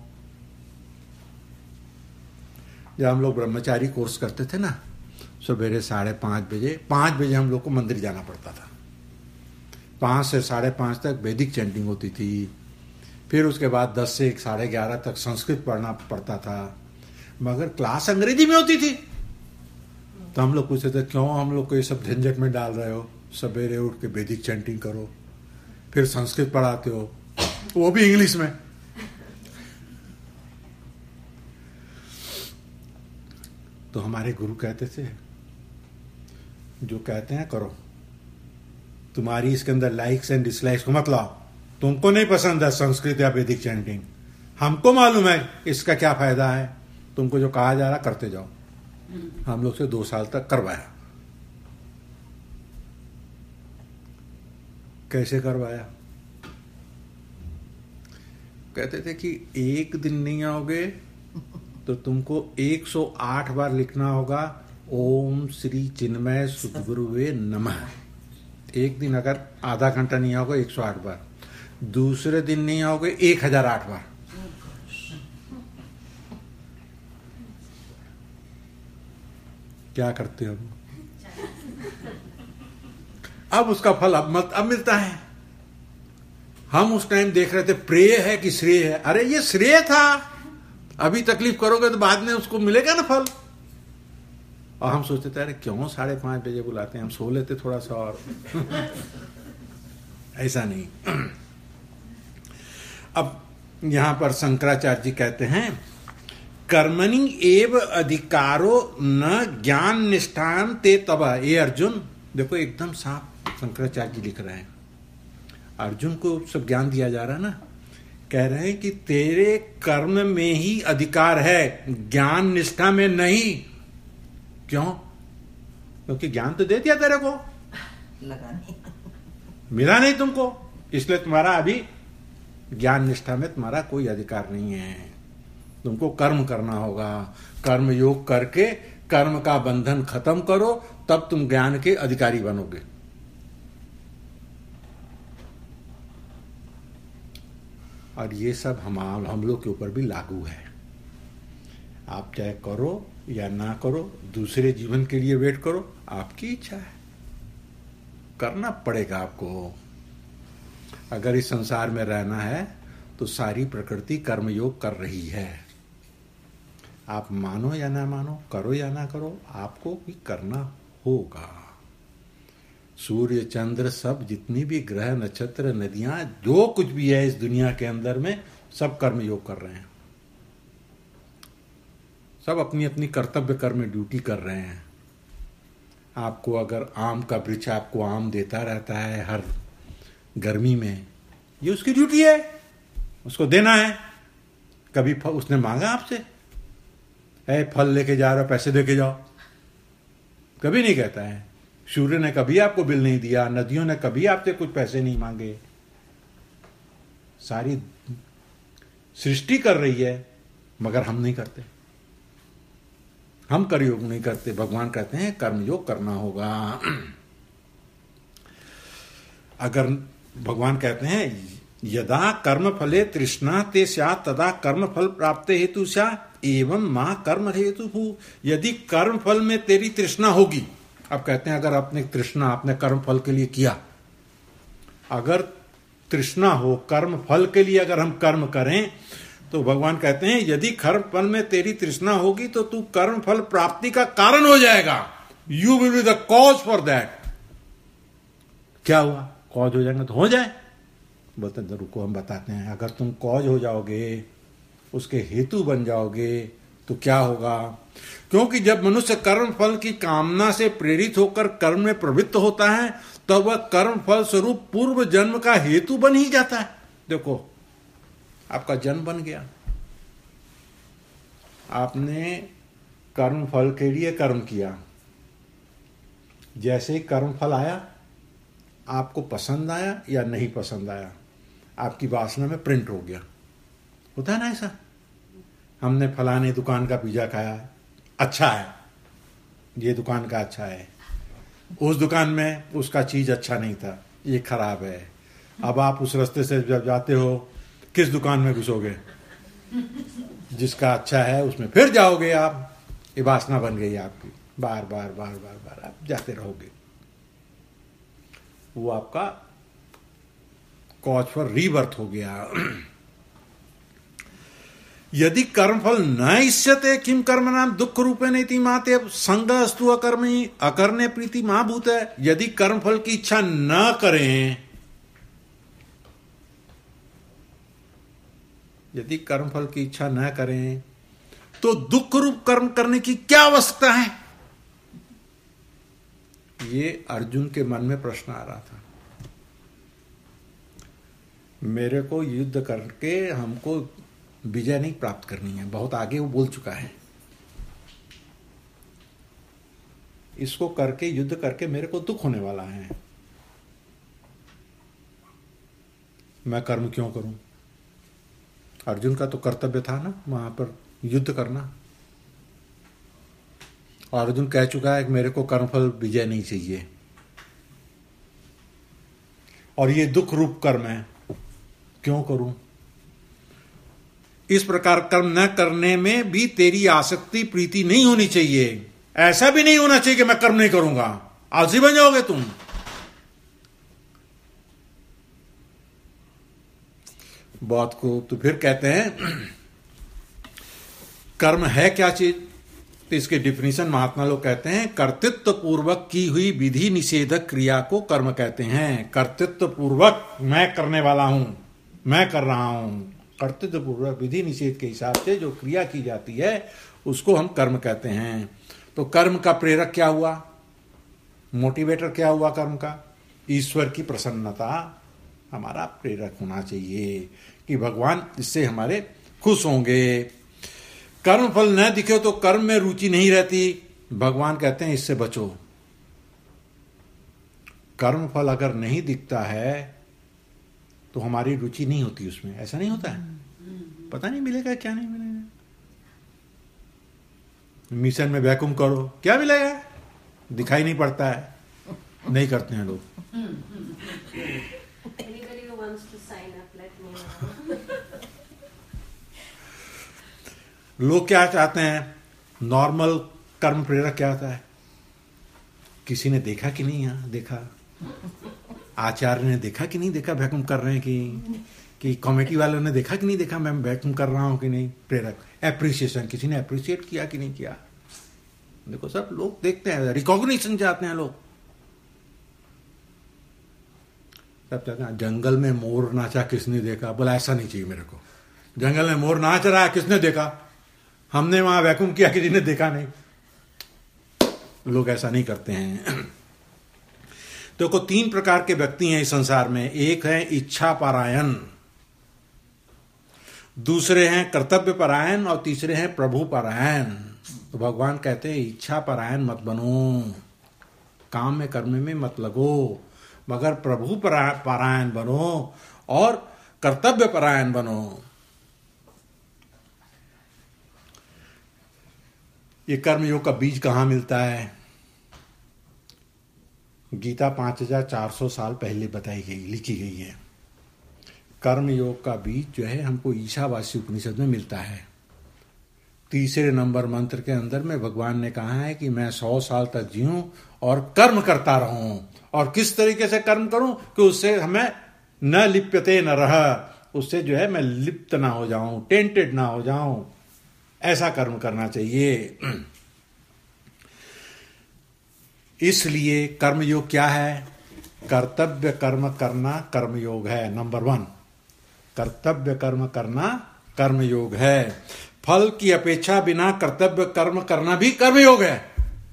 जब हम लोग ब्रह्मचारी कोर्स करते थे ना, सवेरे साढ़े पांच बजे पांच बजे हम लोग को मंदिर जाना पड़ता था। पांच से साढ़े पांच तक वैदिक चैंटिंग होती थी, फिर उसके बाद दस से साढ़े ग्यारह तक संस्कृत पढ़ना पड़ता था, मगर क्लास अंग्रेजी में होती थी। तो हम लोग पूछते थे क्यों हम लोग को ये सब झंझट में डाल रहे हो, सवेरे उठ के वैदिक चैंटिंग करो, फिर संस्कृत पढ़ाते हो, वो भी इंग्लिश में। तो हमारे गुरु कहते थे जो कहते हैं करो, तुम्हारी इसके अंदर लाइक्स एंड डिसलाइक्स को मत लाओ। तुमको नहीं पसंद है संस्कृत या वैदिक चैंटिंग, हमको मालूम है इसका क्या फायदा है, तुमको जो कहा जा रहा करते जाओ। हम लोग से दो साल तक करवाया। कैसे करवाया? कहते थे कि एक दिन नहीं आओगे तो तुमको एक सौ आठ बार लिखना होगा ओम श्री चिन्मय सद्गुरुवे नमः। एक दिन अगर आधा घंटा नहीं आओगे एक सौ आठ बार, दूसरे दिन नहीं आओगे एक हजार आठ बार। क्या करते हो? अब उसका फल अब मत अब मिलता है। हम उस टाइम देख रहे थे प्रेय है कि श्रेय है। अरे ये श्रेय था, अभी तकलीफ करोगे तो बाद में उसको मिलेगा ना फल। और हम सोचते थे अरे क्यों साढ़े पांच बजे बुलाते हैं, हम सो लेते थोड़ा सा और। ऐसा नहीं। अब यहां पर शंकराचार्य जी कहते हैं कर्मणि एव अधिकारो न ज्ञान निष्ठान ते तब। ये अर्जुन, देखो एकदम साफ शंकराचार्य जी लिख रहे हैं, अर्जुन को सब ज्ञान दिया जा रहा है ना। कह रहे हैं कि तेरे कर्म में ही अधिकार है, ज्ञान निष्ठा में नहीं। क्यों? क्योंकि ज्ञान तो दे दिया तेरे को, लगा नहीं, मिला नहीं तुमको, इसलिए तुम्हारा अभी ज्ञान निष्ठा में तुम्हारा कोई अधिकार नहीं है। तुमको कर्म करना होगा, कर्म योग करके कर्म का बंधन खत्म करो, तब तुम ज्ञान के अधिकारी बनोगे। और ये सब हम हम लोग के ऊपर भी लागू है। आप चाहे करो या ना करो, दूसरे जीवन के लिए वेट करो, आपकी इच्छा है, करना पड़ेगा आपको। अगर इस संसार में रहना है तो सारी प्रकृति कर्मयोग कर रही है। आप मानो या ना मानो, करो या ना करो, आपको भी करना होगा। सूर्य चंद्र सब जितनी भी ग्रह नक्षत्र नदियां जो कुछ भी है इस दुनिया के अंदर में, सब कर्मयोग कर रहे हैं। सब अपनी अपनी कर्तव्य कर्म ड्यूटी कर रहे हैं। आपको अगर आम का वृक्ष आपको आम देता रहता है हर गर्मी में, ये उसकी ड्यूटी है, उसको देना है। कभी फल उसने मांगा आपसे, है फल लेके जा रहा पैसे देके जाओ, कभी नहीं कहता है। सूर्य ने कभी आपको बिल नहीं दिया, नदियों ने कभी आपसे कुछ पैसे नहीं मांगे। सारी सृष्टि कर रही है, मगर हम नहीं करते, हम कर्मयोग नहीं करते। भगवान कहते हैं कर्मयोग करना होगा। अगर भगवान कहते हैं यदा कर्म फले तृष्णा ते स्यात् तदा कर्म फल प्राप्ते हेतु स्यात् एवं मां कर्म हेतु भू। यदि कर्म फल में तेरी तृष्णा होगी, अब कहते हैं अगर अपने तृष्णा अपने कर्म फल के लिए किया, अगर तृष्णा हो कर्म फल के लिए, अगर हम कर्म करें तो भगवान कहते हैं यदि कर्म फल में तेरी तृष्णा होगी तो तू कर्म फल प्राप्ति का कारण हो जाएगा। You will be the cause for that. क्या हुआ? कॉज हो जाएंगे तो हो जाए। बोलते हैं रुको हम बताते हैं। अगर तुम कॉज हो जाओगे, उसके हेतु बन जाओगे, तो क्या होगा? क्योंकि जब मनुष्य कर्म फल की कामना से प्रेरित होकर कर्म में प्रवृत्त होता है, तब तो वह कर्म फल स्वरूप पूर्व जन्म का हेतु बन ही जाता है। देखो, आपका जन्म बन गया, आपने कर्म फल के लिए कर्म किया, जैसे ही कर्म फल आया, आपको पसंद आया या नहीं पसंद आया, आपकी वासना में प्रिंट हो गया। होता है ना ऐसा? हमने फलाने दुकान का पिज्जा खाया, अच्छा है, ये दुकान का अच्छा है, उस दुकान में उसका चीज अच्छा नहीं था, ये खराब है। अब आप उस रास्ते से जब जाते हो, किस दुकान में घुसोगे? जिसका अच्छा है उसमें फिर जाओगे आप। ये वासना बन गई आपकी, बार बार बार बार बार आप जाते रहोगे। वो आपका कॉज फॉर रीबर्थ हो गया। यदि कर्मफल न इष्यते किम कर्म नाम दुख रूपे नहीं माते संग अस्तु अकर्मी अकरणे प्रीति महाभूत है। यदि कर्मफल की इच्छा न करें, यदि कर्मफल की इच्छा न करें तो दुख रूप कर्म करने की क्या आवश्यकता है? ये अर्जुन के मन में प्रश्न आ रहा था। मेरे को युद्ध करके हमको विजय नहीं प्राप्त करनी है, बहुत आगे वो बोल चुका है। इसको करके, युद्ध करके मेरे को दुख होने वाला है, मैं कर्म क्यों करूं? अर्जुन का तो कर्तव्य था ना वहां पर युद्ध करना, और अर्जुन कह चुका है कि मेरे को कर्मफल विजय नहीं चाहिए, और ये दुख रूप कर्म है, क्यों करूं? इस प्रकार कर्म न करने में भी तेरी आसक्ति प्रीति नहीं होनी चाहिए। ऐसा भी नहीं होना चाहिए कि मैं कर्म नहीं करूंगा, आलसी बन जाओगे तुम। बात को तो फिर कहते हैं कर्म है क्या चीज? तो इसके डिफिनीशन महात्मा लोग कहते हैं, कर्तृत्व पूर्वक की हुई विधि निषेधक क्रिया को कर्म कहते हैं। कर्तृत्व पूर्वक मैं करने वाला हूं, मैं कर रहा हूं, कर्तृत्व पूर्वक विधि निषेध के हिसाब से जो क्रिया की जाती है उसको हम कर्म कहते हैं। तो कर्म का प्रेरक क्या हुआ? मोटिवेटर क्या हुआ कर्म का? ईश्वर की प्रसन्नता हमारा प्रेरक होना चाहिए कि भगवान इससे हमारे खुश होंगे। कर्म फल न दिखे तो कर्म में रुचि नहीं रहती, भगवान कहते हैं इससे बचो। कर्म फल अगर नहीं दिखता है तो हमारी रुचि नहीं होती उसमें। ऐसा नहीं होता है? पता नहीं मिलेगा क्या नहीं मिलेगा। मिशन में वैक्यूम करो, क्या मिलेगा? दिखाई नहीं पड़ता है, नहीं करते हैं लोग। लोग क्या चाहते हैं? नॉर्मल कर्म प्रेरक क्या होता है? किसी ने देखा कि नहीं? यहां देखा, आचार्य ने देखा कि नहीं देखा वैक्यूम कर रहे हैं कि कि कमेटी वालों ने देखा कि नहीं देखा मैं वैक्यूम कर रहा हूं कि नहीं? प्रेरक एप्रिसिएशन, किसी ने एप्रिशिएट किया कि नहीं किया? देखो सब लोग देखते हैं, रिकॉग्निशन चाहते हैं लोग। सब चाहते हैं जंगल में मोर नाचा किसने देखा? बोला ऐसा नहीं चाहिए मेरे को। जंगल में मोर नाच रहा है, किसने देखा? हमने वहां वैक्यूम किया, किसी ने देखा नहीं। लोग ऐसा नहीं करते हैं। तो को तीन प्रकार के व्यक्ति हैं इस संसार में। एक है इच्छा परायण, दूसरे हैं कर्तव्य परायण, और तीसरे हैं प्रभु परायण। तो भगवान कहते हैं इच्छा परायण मत बनो, काम में कर्म में मत लगो, मगर प्रभु परायण बनो और कर्तव्य परायण बनो। ये कर्मयोग का बीज कहां मिलता है? गीता पांच हजार चार सौ साल पहले बताई गई, लिखी गई है। कर्म योग का बीज जो है हमको ईशावासी उपनिषद में मिलता है। तीसरे नंबर मंत्र के अंदर में भगवान ने कहा है कि मैं सौ साल तक जीऊं और कर्म करता रहूं। और किस तरीके से कर्म करूं कि उससे हमें न लिप्यते न रह, उससे जो है मैं लिप्त ना हो जाऊं, टेंटेड ना हो जाऊं। ऐसा कर्म करना चाहिए। इसलिए कर्मयोग क्या है? कर्तव्य कर्म करना कर्मयोग है। नंबर वन, कर्तव्य कर्म करना कर्मयोग है। फल की अपेक्षा बिना कर्तव्य कर्म करना भी कर्मयोग है।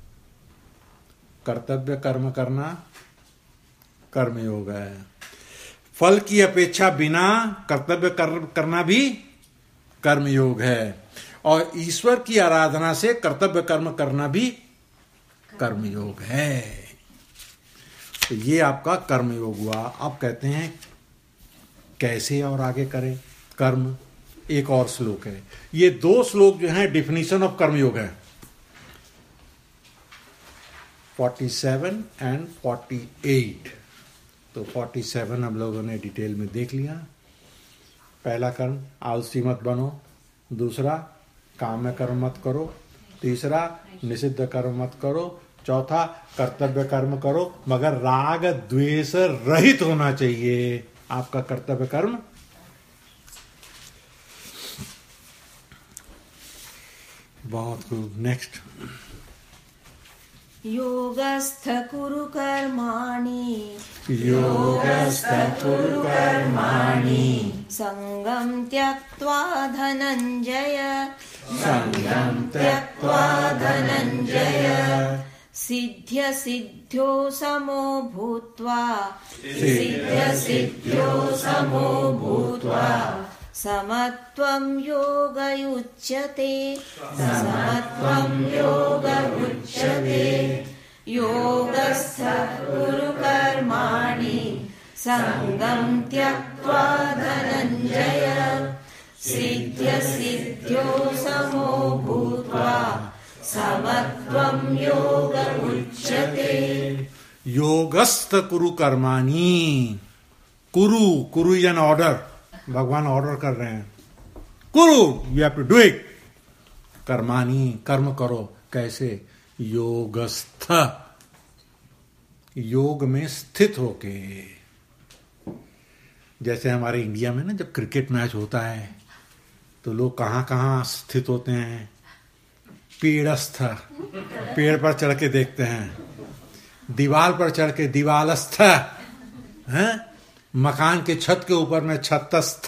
कर्तव्य कर्म करना कर्मयोग है। फल की अपेक्षा बिना कर्तव्य कर्म करना भी कर्मयोग है। और ईश्वर की आराधना से कर्तव्य कर्म करना भी कर्मयोग है। तो ये आपका कर्मयोग हुआ। अब कहते हैं कैसे और आगे करें कर्म। एक और श्लोक है। ये दो श्लोक जो हैं डिफिनीशन ऑफ कर्मयोग है, सैंतालीस एंड अड़तालीस। तो सैंतालीस हम लोगों ने डिटेल में देख लिया। पहला कर्म, आलसी मत बनो। दूसरा, काम्य कर्म मत करो। तीसरा, निषिद्ध कर्म मत करो। चौथा, कर्तव्य कर्म करो मगर राग द्वेष रहित होना चाहिए आपका कर्तव्य कर्म। बहुत खूब। नेक्स्ट, योगस्थ कुरु कर्माणि योगस्थ कुरु कर्माणि संगं त्यक्त्वा धनंजय संगं त्यक्त्वा धनंजय सिद्ध्य सिद्ध्यो समो भूत्वा सिद्ध्य सिद्ध्यो समो भूत्वा समत्वं योगयुज्यते समत्वं योगयुज्यते योगस्थ कुरु कर्माणि संगं त्यक्त्वा धनंजय सिद्ध्य सिद्ध्यो समो भूत्वा समत्वं योगयुज्यते। योगस्थ कुरु कर्माणि। कुरु, कुरु एन ऑर्डर। भगवान ऑर्डर कर रहे हैं, कुरु, you have to do it. कर्माणि, कर्म करो। कैसे? योगस्थ, योग में स्थित होके। जैसे हमारे इंडिया में ना जब क्रिकेट मैच होता है तो लोग कहां कहां स्थित होते हैं? पेड़स्थ, पेड़ पर चढ़ के देखते हैं। दीवार पर चढ़ के दीवालस्थ हैं। मकान के छत के ऊपर में छतस्थ।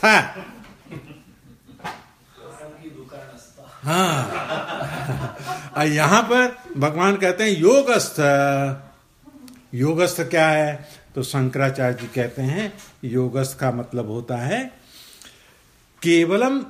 हाँ, यहां पर भगवान कहते हैं योगस्थ। योगस्थ क्या है? तो शंकराचार्य जी कहते हैं योगस्थ का मतलब होता है केवलम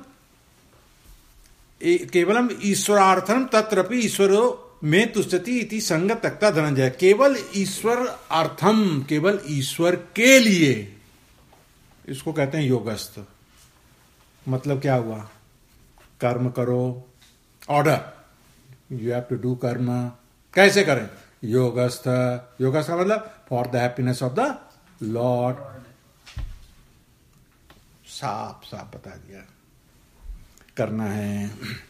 केवलम ईश्वरार्थम तत्रपि ईश्वरो में तुष्टति इति संग तक्ता धनंजय। केवल ईश्वर अर्थम, केवल ईश्वर के लिए, इसको कहते हैं योगस्थ। मतलब क्या हुआ? कर्म करो, order, you have to do कर्म। कैसे करें? योगस्थ। योगस्थ का मतलब for the happiness of the lord. साफ साफ बता दिया करना है।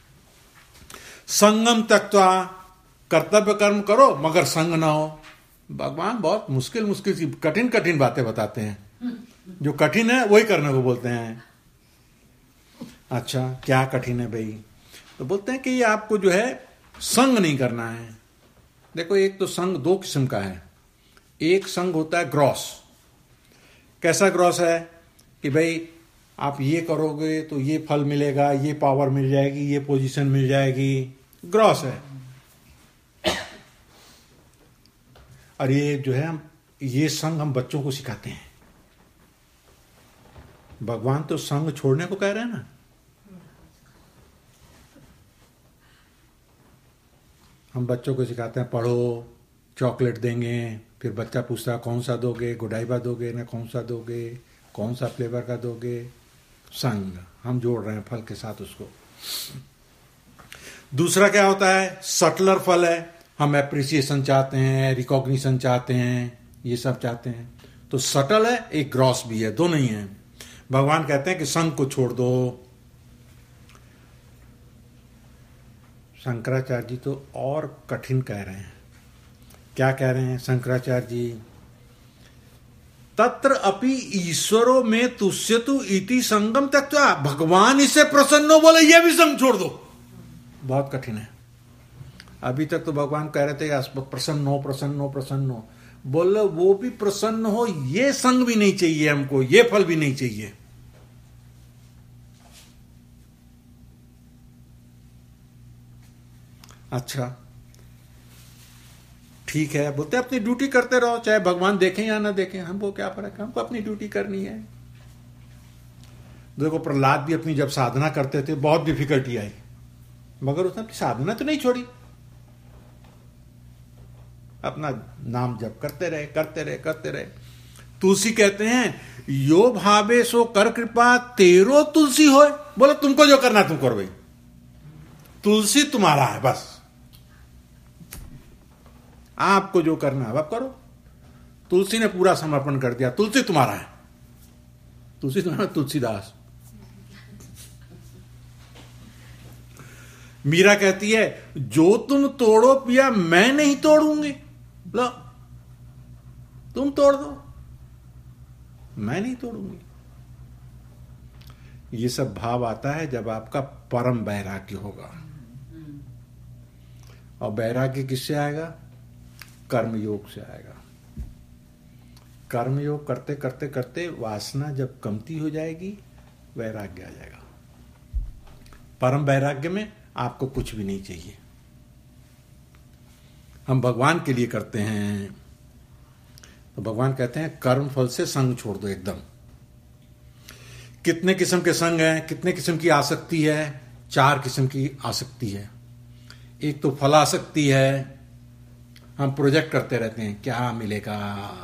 संगम तत्वा, कर्तव्य कर्म करो मगर संग ना हो। भगवान बहुत मुश्किल मुश्किल कठिन कठिन बातें बताते हैं। जो कठिन है वही करने को बोलते हैं। अच्छा, क्या कठिन है भाई? तो बोलते हैं कि ये आपको जो है संग नहीं करना है। देखो, एक तो संग दो किस्म का है। एक संग होता है ग्रॉस। कैसा ग्रॉस है? कि भाई आप ये करोगे तो ये फल मिलेगा, ये पावर मिल जाएगी, ये पोजीशन मिल जाएगी। ग्रॉस है। और ये जो है हम ये संग हम बच्चों को सिखाते हैं। भगवान तो संग छोड़ने को कह रहे हैं ना। हम बच्चों को सिखाते हैं पढ़ो, चॉकलेट देंगे, फिर बच्चा पूछता है कौन सा दोगे, गोडाइबा दोगे ना कौन सा दोगे, कौन सा फ्लेवर का दोगे। संग हम जोड़ रहे हैं फल के साथ उसको। दूसरा क्या होता है? सटलर फल है। हम एप्रिसिएशन चाहते हैं, रिकॉग्निशन चाहते हैं, ये सब चाहते हैं। तो सटल है, एक ग्रॉस भी है, दोनों ही है। भगवान कहते हैं कि संग को छोड़ दो। शंकराचार्य जी तो और कठिन कह रहे हैं। क्या कह रहे हैं शंकराचार्य जी? तत्र अपि ईश्वरो में तुष्यतु इति संगम त्यक्त्वा। भगवान इससे प्रसन्न हो, बोले ये भी संग छोड़ दो। बहुत कठिन है। अभी तक तो भगवान कह रहे थे प्रसन्न हो प्रसन्न हो प्रसन्न हो, बोलो वो भी प्रसन्न हो, ये संग भी नहीं चाहिए हमको, ये फल भी नहीं चाहिए। अच्छा ठीक है, बोलते अपनी ड्यूटी करते रहो, चाहे भगवान देखें या ना देखें, हमको क्या फर्क है, हमको अपनी ड्यूटी करनी है। देखो प्रहलाद भी अपनी जब साधना करते थे बहुत डिफिकल्टी आई, मगर उसने अपनी साधना तो नहीं छोड़ी, अपना नाम जप करते रहे करते रहे करते रहे। तुलसी कहते हैं यो भावे सो कर कृपा तेरो तुलसी होए, बोलो तुमको जो करना तुम करो भाई, तुलसी तुम्हारा है, बस आपको जो करना है अब करो। तुलसी ने पूरा समर्पण कर दिया, तुलसी तुम्हारा है, तुलसी तुम्हारा तुलसीदास। मीरा कहती है जो तुम तोड़ो पिया मैं नहीं तोड़ूंगी, लो तुम तोड़ दो मैं नहीं तोड़ूंगी। ये सब भाव आता है जब आपका परम वैराग्य होगा। और वैराग्य किससे आएगा? कर्मयोग से आएगा। कर्मयोग करते करते करते वासना जब कमती हो जाएगी, वैराग्य आ जाएगा। परम वैराग्य में आपको कुछ भी नहीं चाहिए, हम भगवान के लिए करते हैं। तो भगवान कहते हैं कर्म फल से संग छोड़ दो एकदम। कितने किस्म के संग हैं, कितने किस्म की आसक्ति है? चार किस्म की आसक्ति है। एक तो फलासक्ति है, हम प्रोजेक्ट करते रहते हैं क्या मिलेगा,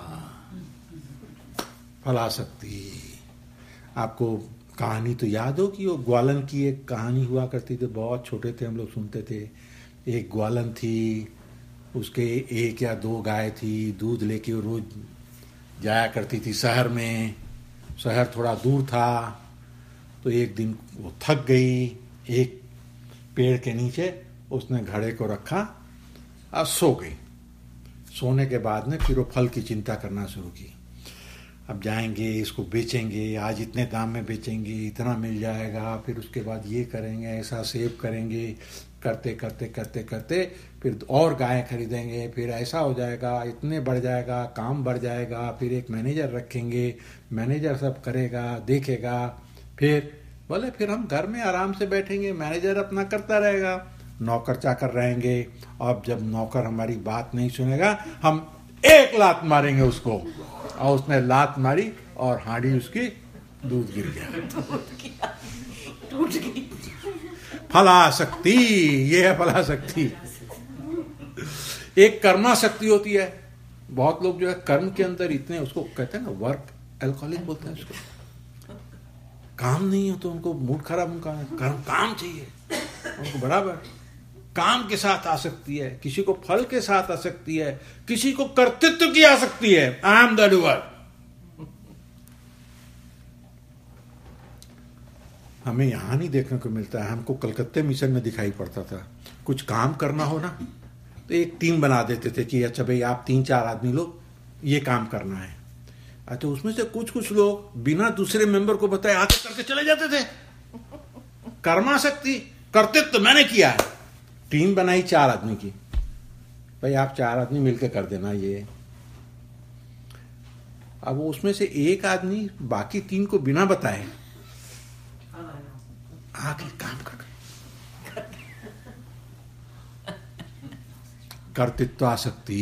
फलासक्ति। आपको कहानी तो याद हो कि वो ग्वालन की एक कहानी हुआ करती थी, बहुत छोटे थे हम लोग सुनते थे। एक ग्वालन थी, उसके एक या दो गाय थी, दूध लेके वो रोज जाया करती थी शहर में। शहर थोड़ा दूर था, तो एक दिन वो थक गई, एक पेड़ के नीचे उसने घड़े को रखा और सो गई। सोने के बाद में फिर वो फल की चिंता करना शुरू की। अब जाएंगे, इसको बेचेंगे, आज इतने दाम में बेचेंगे, इतना मिल जाएगा, फिर उसके बाद ये करेंगे, ऐसा सेव करेंगे, करते करते करते करते फिर और गाय खरीदेंगे, फिर ऐसा हो जाएगा, इतने बढ़ जाएगा, काम बढ़ जाएगा, फिर एक मैनेजर रखेंगे, मैनेजर सब करेगा, देखेगा, फिर बोले फिर हम घर में आराम से बैठेंगे, मैनेजर अपना करता रहेगा, नौकर चाकर रहेंगे। अब जब नौकर हमारी बात नहीं सुनेगा, हम एक लात मारेंगे उसको। और उसने लात मारी और हांडी उसकी दूध गिर गया, टूट गई। फलाशक्ति, ये है फलाशक्ति। एक कर्माशक्ति होती है। बहुत लोग जो है कर्म के अंदर इतने, उसको कहते हैं ना वर्क एल्कोहलिक बोलते हैं उसको। काम नहीं हो तो उनको मूड खराब, उनका कर्म काम चाहिए उनको बराबर। काम के साथ आ सकती है, किसी को फल के साथ आ सकती है, किसी को कर्तृत्व की आ सकती है। I am the doer. हमें यहां नहीं देखने को मिलता है, हमको कलकत्ते मिशन में दिखाई पड़ता था। कुछ काम करना हो ना तो एक टीम बना देते थे कि अच्छा भाई आप तीन चार आदमी लोग ये काम करना है। अच्छा उसमें से कुछ कुछ लोग बिना दूसरे मेंबर को बताए आके करके चले जाते थे। कर्माशक्ति, कर्तृत्व मैंने किया है। टीम बनाई चार आदमी की, भाई आप चार आदमी मिलकर कर देना ये। अब उसमें से एक आदमी बाकी तीन को बिना बताए आगे काम कर, कर्तृत्वासक्ति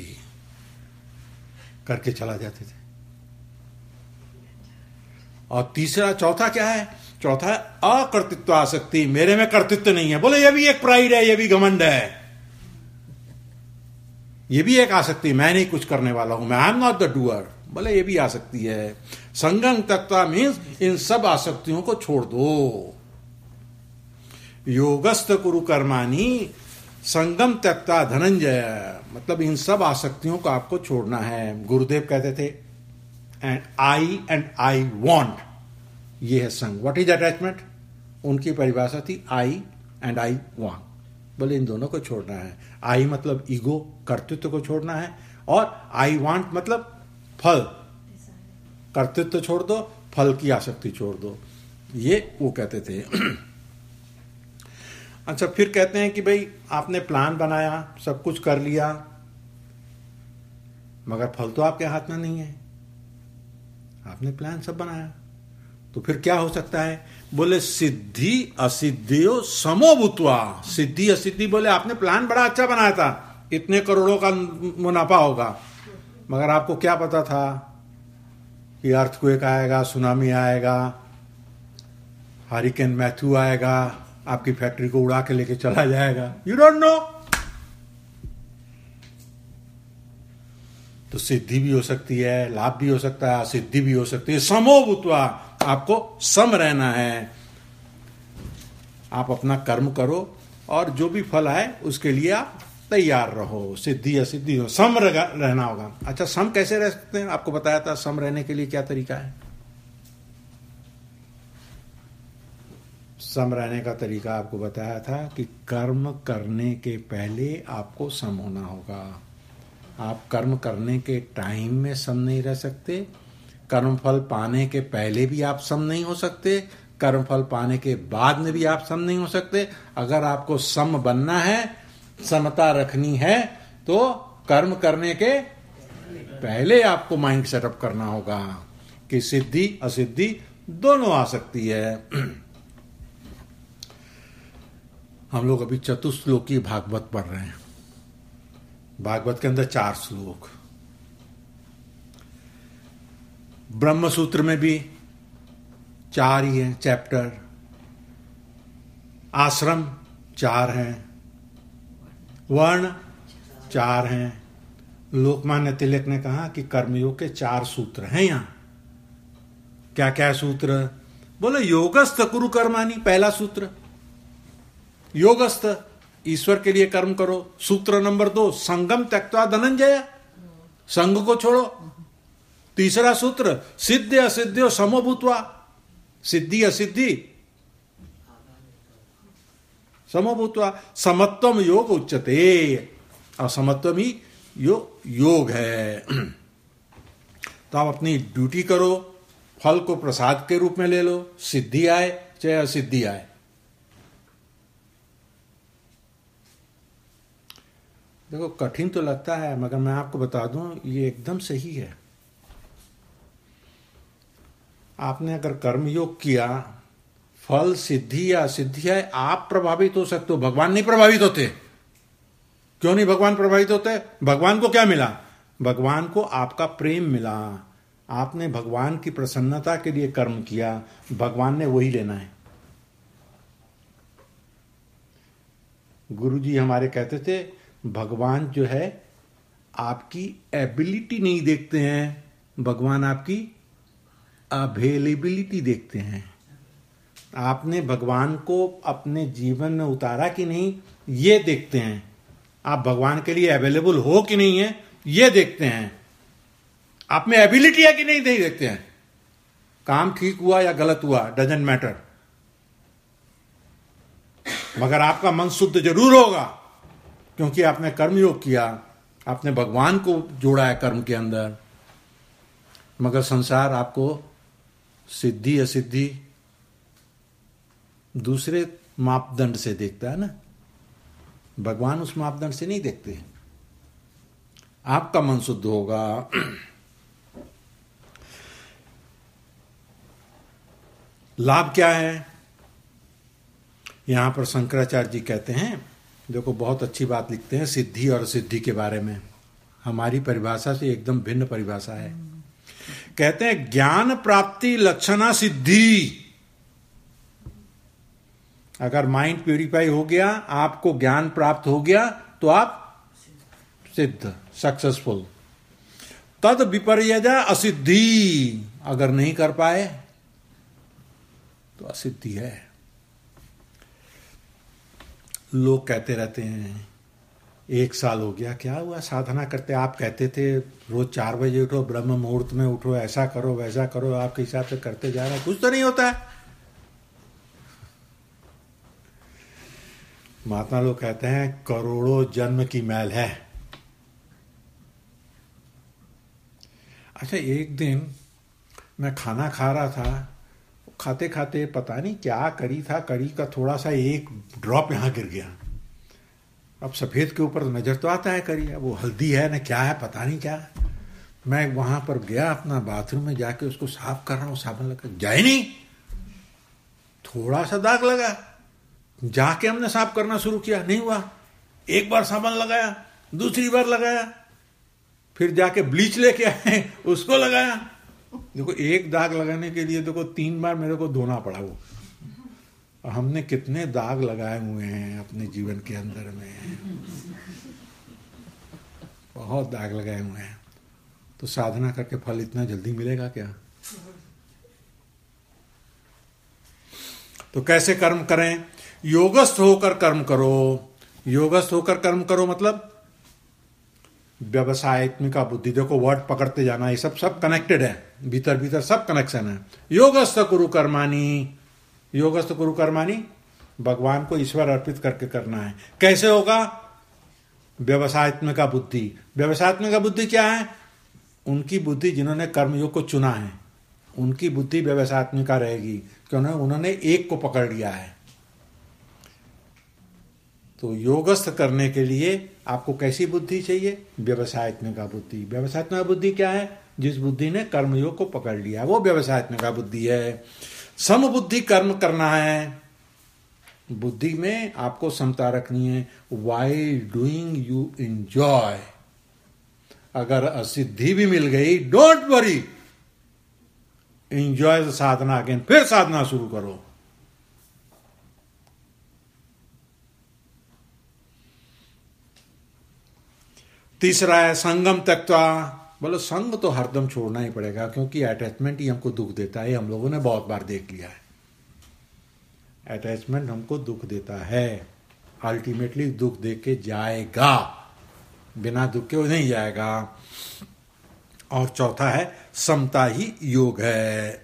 करके चला जाते थे। और तीसरा चौथा क्या है? चौथा है अकर्तृत्वासक्ति, मेरे में कर्तृत्व नहीं है। बोले ये भी एक प्राइड है, ये भी घमंड है, ये भी एक आसक्ति, मैं नहीं कुछ करने वाला हूं, मैं I am not the doer. बोले ये भी आ सकती है। संगम तत्वा मीन्स इन सब आसक्तियों को छोड़ दो। योगस्थ कुरु कर्माणी संगम त्यक्ता धनंजय, मतलब इन सब आसक्तियों को आपको छोड़ना है। गुरुदेव कहते थे and I and I want, ये है संग। What is attachment? उनकी परिभाषा थी आई एंड आई वांट। बोले इन दोनों को छोड़ना है। आई मतलब ईगो, कर्तृत्व को छोड़ना है, और आई वांट मतलब फल। कर्तृत्व छोड़ दो, फल की आसक्ति छोड़ दो, ये वो कहते थे। अच्छा, फिर कहते हैं कि भाई आपने प्लान बनाया, सब कुछ कर लिया, मगर फल तो आपके हाथ में नहीं है। आपने प्लान सब बनाया, तो फिर क्या हो सकता है? बोले सिद्धि असिद्धियो समो भूत्वा। सिद्धि असिद्धि बोले आपने प्लान बड़ा अच्छा बनाया था, इतने करोड़ों का मुनाफा होगा, मगर आपको क्या पता था कि अर्थक्वेक आएगा, सुनामी आएगा, हरिकेन मैथ्यू आएगा, आपकी फैक्ट्री को उड़ा के लेके चला जाएगा। You don't know. तो सिद्धि भी हो सकती है, लाभ भी हो सकता है, असिद्धि भी हो सकती है। समो भूत्वा, आपको सम रहना है। आप अपना कर्म करो और जो भी फल आए उसके लिए आप तैयार रहो। सिद्धि असिद्धि हो, सम रहना होगा। अच्छा, सम कैसे रह सकते हैं? आपको बताया था सम रहने के लिए क्या तरीका है। सम रहने का तरीका आपको बताया था कि कर्म करने के पहले आपको सम होना होगा। आप कर्म करने के टाइम में सम नहीं रह सकते, कर्मफल पाने के पहले भी आप सम नहीं हो सकते, कर्मफल पाने के बाद में भी आप सम नहीं हो सकते। अगर आपको सम बनना है, समता रखनी है, तो कर्म करने के पहले आपको माइंड सेटअप करना होगा कि सिद्धि असिद्धि दोनों आ सकती है। हम लोग अभी चतुश्लोकी भागवत पढ़ रहे हैं। भागवत के अंदर चार श्लोक, ब्रह्म सूत्र में भी चार ही हैं चैप्टर, आश्रम चार हैं, वर्ण चार हैं। लोकमान्य तिलक ने कहा कि कर्मयोग के चार सूत्र हैं यहां। क्या क्या सूत्र? बोले योगस्थ कुरु कर्माणि, पहला सूत्र योगस्थ, ईश्वर के लिए कर्म करो। सूत्र नंबर दो, संगम त्यक्त्वा धनंजय, संग को छोड़ो। तीसरा सूत्र, सिद्ध असिद्ध्यो समो भूत्वा, सिद्धि असिद्धि समो भूत्वा। समत्वम योग उच्यते, और समत्वम ही यो योग है। तो आप अपनी ड्यूटी करो, फल को प्रसाद के रूप में ले लो, सिद्धि आए चाहे असिद्धि आए। देखो कठिन तो लगता है, मगर मैं आपको बता दूं ये एकदम सही है। आपने अगर कर्मयोग किया, फल सिद्धि या असिद्धि है, आप प्रभावित हो सकते हो, भगवान नहीं प्रभावित होते। क्यों नहीं भगवान प्रभावित होते? भगवान को क्या मिला? भगवान को आपका प्रेम मिला। आपने भगवान की प्रसन्नता के लिए कर्म किया, भगवान ने वही लेना है। गुरुजी हमारे कहते थे, भगवान जो है आपकी एबिलिटी नहीं देखते हैं, भगवान आपकी अवेलेबिलिटी देखते हैं। आपने भगवान को अपने जीवन में उतारा कि नहीं, ये देखते हैं। आप भगवान के लिए अवेलेबल हो कि नहीं है, ये देखते हैं। आप में एबिलिटी है कि नहीं, नहीं देखते हैं। काम ठीक हुआ या गलत हुआ डजंट मैटर, मगर आपका मन शुद्ध जरूर होगा, क्योंकि आपने कर्मयोग किया, आपने भगवान को जोड़ा है कर्म के अंदर। मगर संसार आपको सिद्धि असिद्धि दूसरे मापदंड से देखता है ना, भगवान उस मापदंड से नहीं देखते। आपका मन शुद्ध होगा। लाभ क्या है? यहां पर शंकराचार्य जी कहते हैं, देखो बहुत अच्छी बात लिखते हैं सिद्धि और सिद्धि के बारे में। हमारी परिभाषा से एकदम भिन्न परिभाषा है। कहते हैं ज्ञान प्राप्ति लक्षणा सिद्धि। अगर माइंड प्यूरिफाई हो गया, आपको ज्ञान प्राप्त हो गया, तो आप सिद्ध, सक्सेसफुल। तद विपर्यजा असिद्धि, अगर नहीं कर पाए तो असिद्धि है। लोग कहते रहते हैं एक साल हो गया, क्या हुआ साधना करते? आप कहते थे रोज चार बजे उठो, ब्रह्म मुहूर्त में उठो, ऐसा करो वैसा करो, आपके हिसाब से करते जा रहे हैं, कुछ तो नहीं होता है। महात्मा लोग कहते हैं करोड़ों जन्म की मैल है। अच्छा, एक दिन मैं खाना खा रहा था, खाते खाते पता नहीं क्या करी था, करी का थोड़ा सा एक ड्रॉप यहाँ गिर गया। अब सफेद के ऊपर नजर तो आता है करी, अब वो हल्दी है ना क्या है पता नहीं क्या। मैं वहां पर गया अपना बाथरूम में जाके उसको साफ कर रहा हूँ, साबुन लगा जाए नहीं, थोड़ा सा दाग लगा। जाके हमने साफ करना शुरू किया, नहीं हुआ। एक बार साबुन लगाया, दूसरी बार लगाया, फिर जाके ब्लीच लेके आए उसको लगाया। देखो एक दाग लगाने के लिए देखो तीन बार मेरे को धोना पड़ा वो। हमने कितने दाग लगाए हुए हैं अपने जीवन के अंदर में, बहुत दाग लगाए हुए हैं। तो साधना करके फल इतना जल्दी मिलेगा क्या? तो कैसे कर्म करें? योगस्थ होकर कर्म करो। योगस्थ होकर कर्म करो मतलब व्यवसायत्मिका बुद्धि। देखो वर्ड पकड़ते जाना, ये सब सब कनेक्टेड है, भीतर भीतर सब कनेक्शन है। योगस्थ कुरु कर्माणि, योगस्थ कुरु कर्माणि, भगवान को ईश्वर अर्पित करके करना है। कैसे होगा? व्यवसायत्मिका बुद्धि। व्यवसायत्मिका बुद्धि क्या है? उनकी बुद्धि जिन्होंने कर्मयोग को चुना है, उनकी बुद्धि व्यवसायत्मिका रहेगी, क्योंकि उन्होंने एक को पकड़ लिया है। तो योगस्थ करने के लिए आपको कैसी बुद्धि चाहिए? व्यवसायत्मिका बुद्धि। व्यवसायत्मिका बुद्धि क्या है? जिस बुद्धि ने कर्मयोग को पकड़ लिया वो व्यवसायत्मिका बुद्धि है। समबुद्धि कर्म करना है, बुद्धि में आपको समता रखनी है। While doing you enjoy. अगर असिद्धि भी मिल गई, डोंट वरी, एंजॉय द साधना अगेन, फिर साधना शुरू करो। तीसरा है संगम त्यक्त्वा। बोलो संग तो हरदम छोड़ना ही पड़ेगा, क्योंकि अटैचमेंट ही हमको दुख देता है। हम लोगों ने बहुत बार देख लिया है, अटैचमेंट हमको दुख देता है, अल्टीमेटली दुख दे के जाएगा, बिना दुख के वो नहीं जाएगा। और चौथा है समता ही योग है।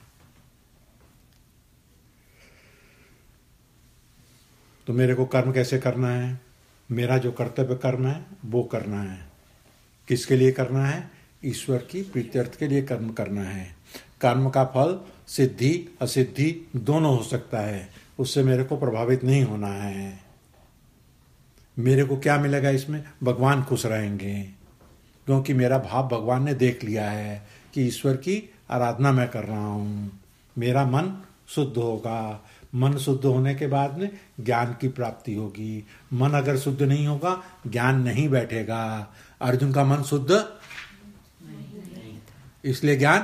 तो मेरे को कर्म कैसे करना है? मेरा जो कर्तव्य कर्म है वो करना है। किसके लिए करना है? ईश्वर की प्रीत्यर्थ के लिए कर्म करना है। कर्म का फल सिद्धि असिद्धि दोनों हो सकता है, उससे मेरे को प्रभावित नहीं होना है। मेरे को क्या मिलेगा इसमें? भगवान खुश रहेंगे, क्योंकि मेरा भाव भगवान ने देख लिया है कि ईश्वर की आराधना मैं कर रहा हूँ। मेरा मन शुद्ध होगा, मन शुद्ध होने के बाद में ज्ञान की प्राप्ति होगी। मन अगर शुद्ध नहीं होगा ज्ञान नहीं बैठेगा। अर्जुन का मन शुद्ध इसलिए ज्ञान,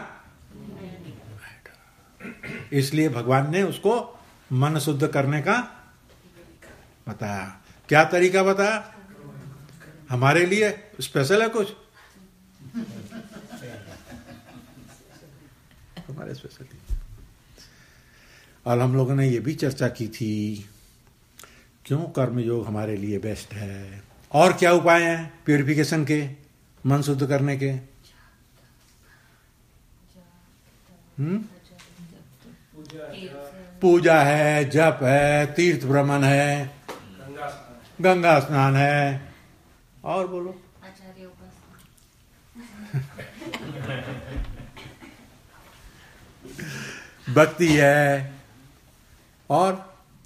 इसलिए भगवान ने उसको मन शुद्ध करने का बताया। क्या तरीका बताया? हमारे लिए स्पेशल है कुछ? हमारे स्पेशल। और हम लोगों ने ये भी चर्चा की थी क्यों कर्मयोग हमारे लिए बेस्ट है, और क्या उपाय हैं प्यूरिफिकेशन के, मन शुद्ध करने के। हम्म पूजा है, जप है, तीर्थ भ्रमण है, गंगा स्नान है, और बोलो भक्ति है। और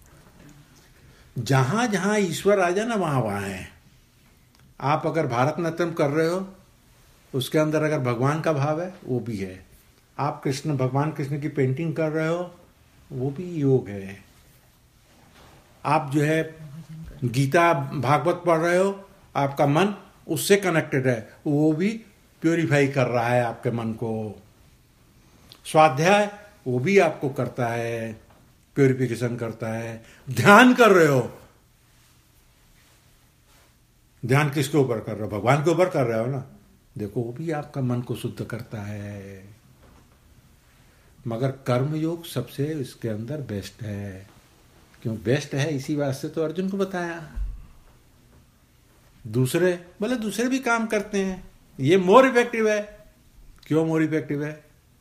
जहां जहां ईश्वर आ जाए ना वहां वहां है। आप अगर भारत नाट्यम कर रहे हो उसके अंदर अगर भगवान का भाव है वो भी है। आप कृष्ण भगवान कृष्ण की पेंटिंग कर रहे हो वो भी योग है। आप जो है गीता भागवत पढ़ रहे हो, आपका मन उससे कनेक्टेड है, वो भी प्योरीफाई कर रहा है आपके मन को। स्वाध्याय वो भी आपको करता है, प्योरिफिकेशन करता है। ध्यान कर रहे हो, ध्यान किसके ऊपर कर रहे हो? भगवान के ऊपर कर रहे हो ना, देखो वो भी आपका मन को शुद्ध करता है। मगर कर्म योग सबसे इसके अंदर बेस्ट है। क्यों बेस्ट है? इसी वास्ते तो अर्जुन को बताया। दूसरे बोले दूसरे भी काम करते हैं, ये मोर इफेक्टिव है। क्यों मोर इफेक्टिव है?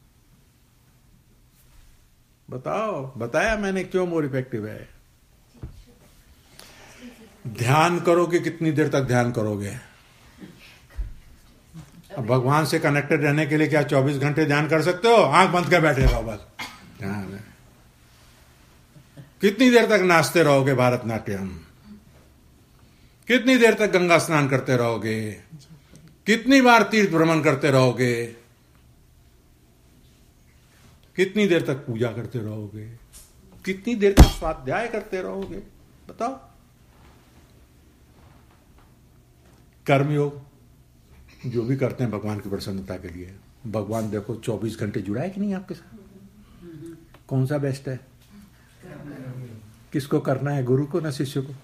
बताओ, बताया मैंने क्यों मोर इफेक्टिव है। ध्यान करोगे, कितनी देर तक ध्यान करोगे? अब भगवान से कनेक्टेड रहने के लिए क्या चौबीस घंटे ध्यान कर सकते हो? आंख बंद कर बैठे रहो बस। ध्यान है कितनी देर तक नाचते रहोगे भारतनाट्यम? कितनी देर तक गंगा स्नान करते रहोगे? कितनी बार तीर्थ भ्रमण करते रहोगे? कितनी देर तक पूजा करते रहोगे? कितनी देर तक स्वाध्याय करते रहोगे? बताओ। कर्मयोग जो भी करते हैं भगवान की प्रसन्नता के लिए, भगवान देखो चौबीस घंटे जुड़ा है कि नहीं आपके साथ? कौन सा बेस्ट है? किसको करना है, गुरु को ना शिष्य को?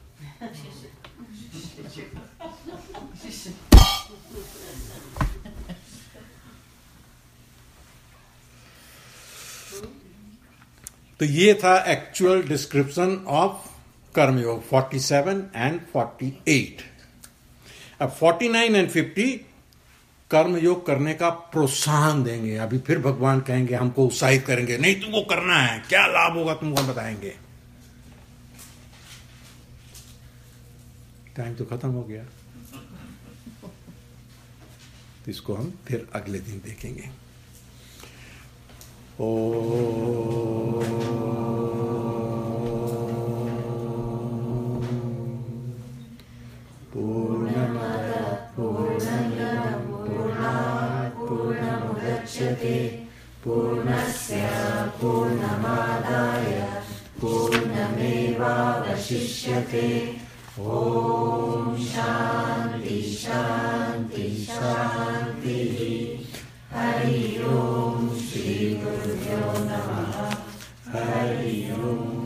तो ये था एक्चुअल डिस्क्रिप्शन ऑफ कर्मयोग सैंतालीस एंड अड़तालीस। अब उनचास एंड पचास कर्मयोग करने का प्रोत्साहन देंगे। अभी फिर भगवान कहेंगे, हमको उत्साहित करेंगे, नहीं तुमको करना है, क्या लाभ होगा तुमको बताएंगे। टाइम तो खत्म हो गया, तो इसको हम फिर अगले दिन देखेंगे। ओ पूर्णमदः पूर्णमिदं पूर्णात् पूर्णमुदच्यते पूर्णस्य पूर्णमादाय पूर्णमेवावशिष्यते। ओम शांति शांति शांति। हरि ओम। श्री गुरुभ्यो नमः। हरि ओम।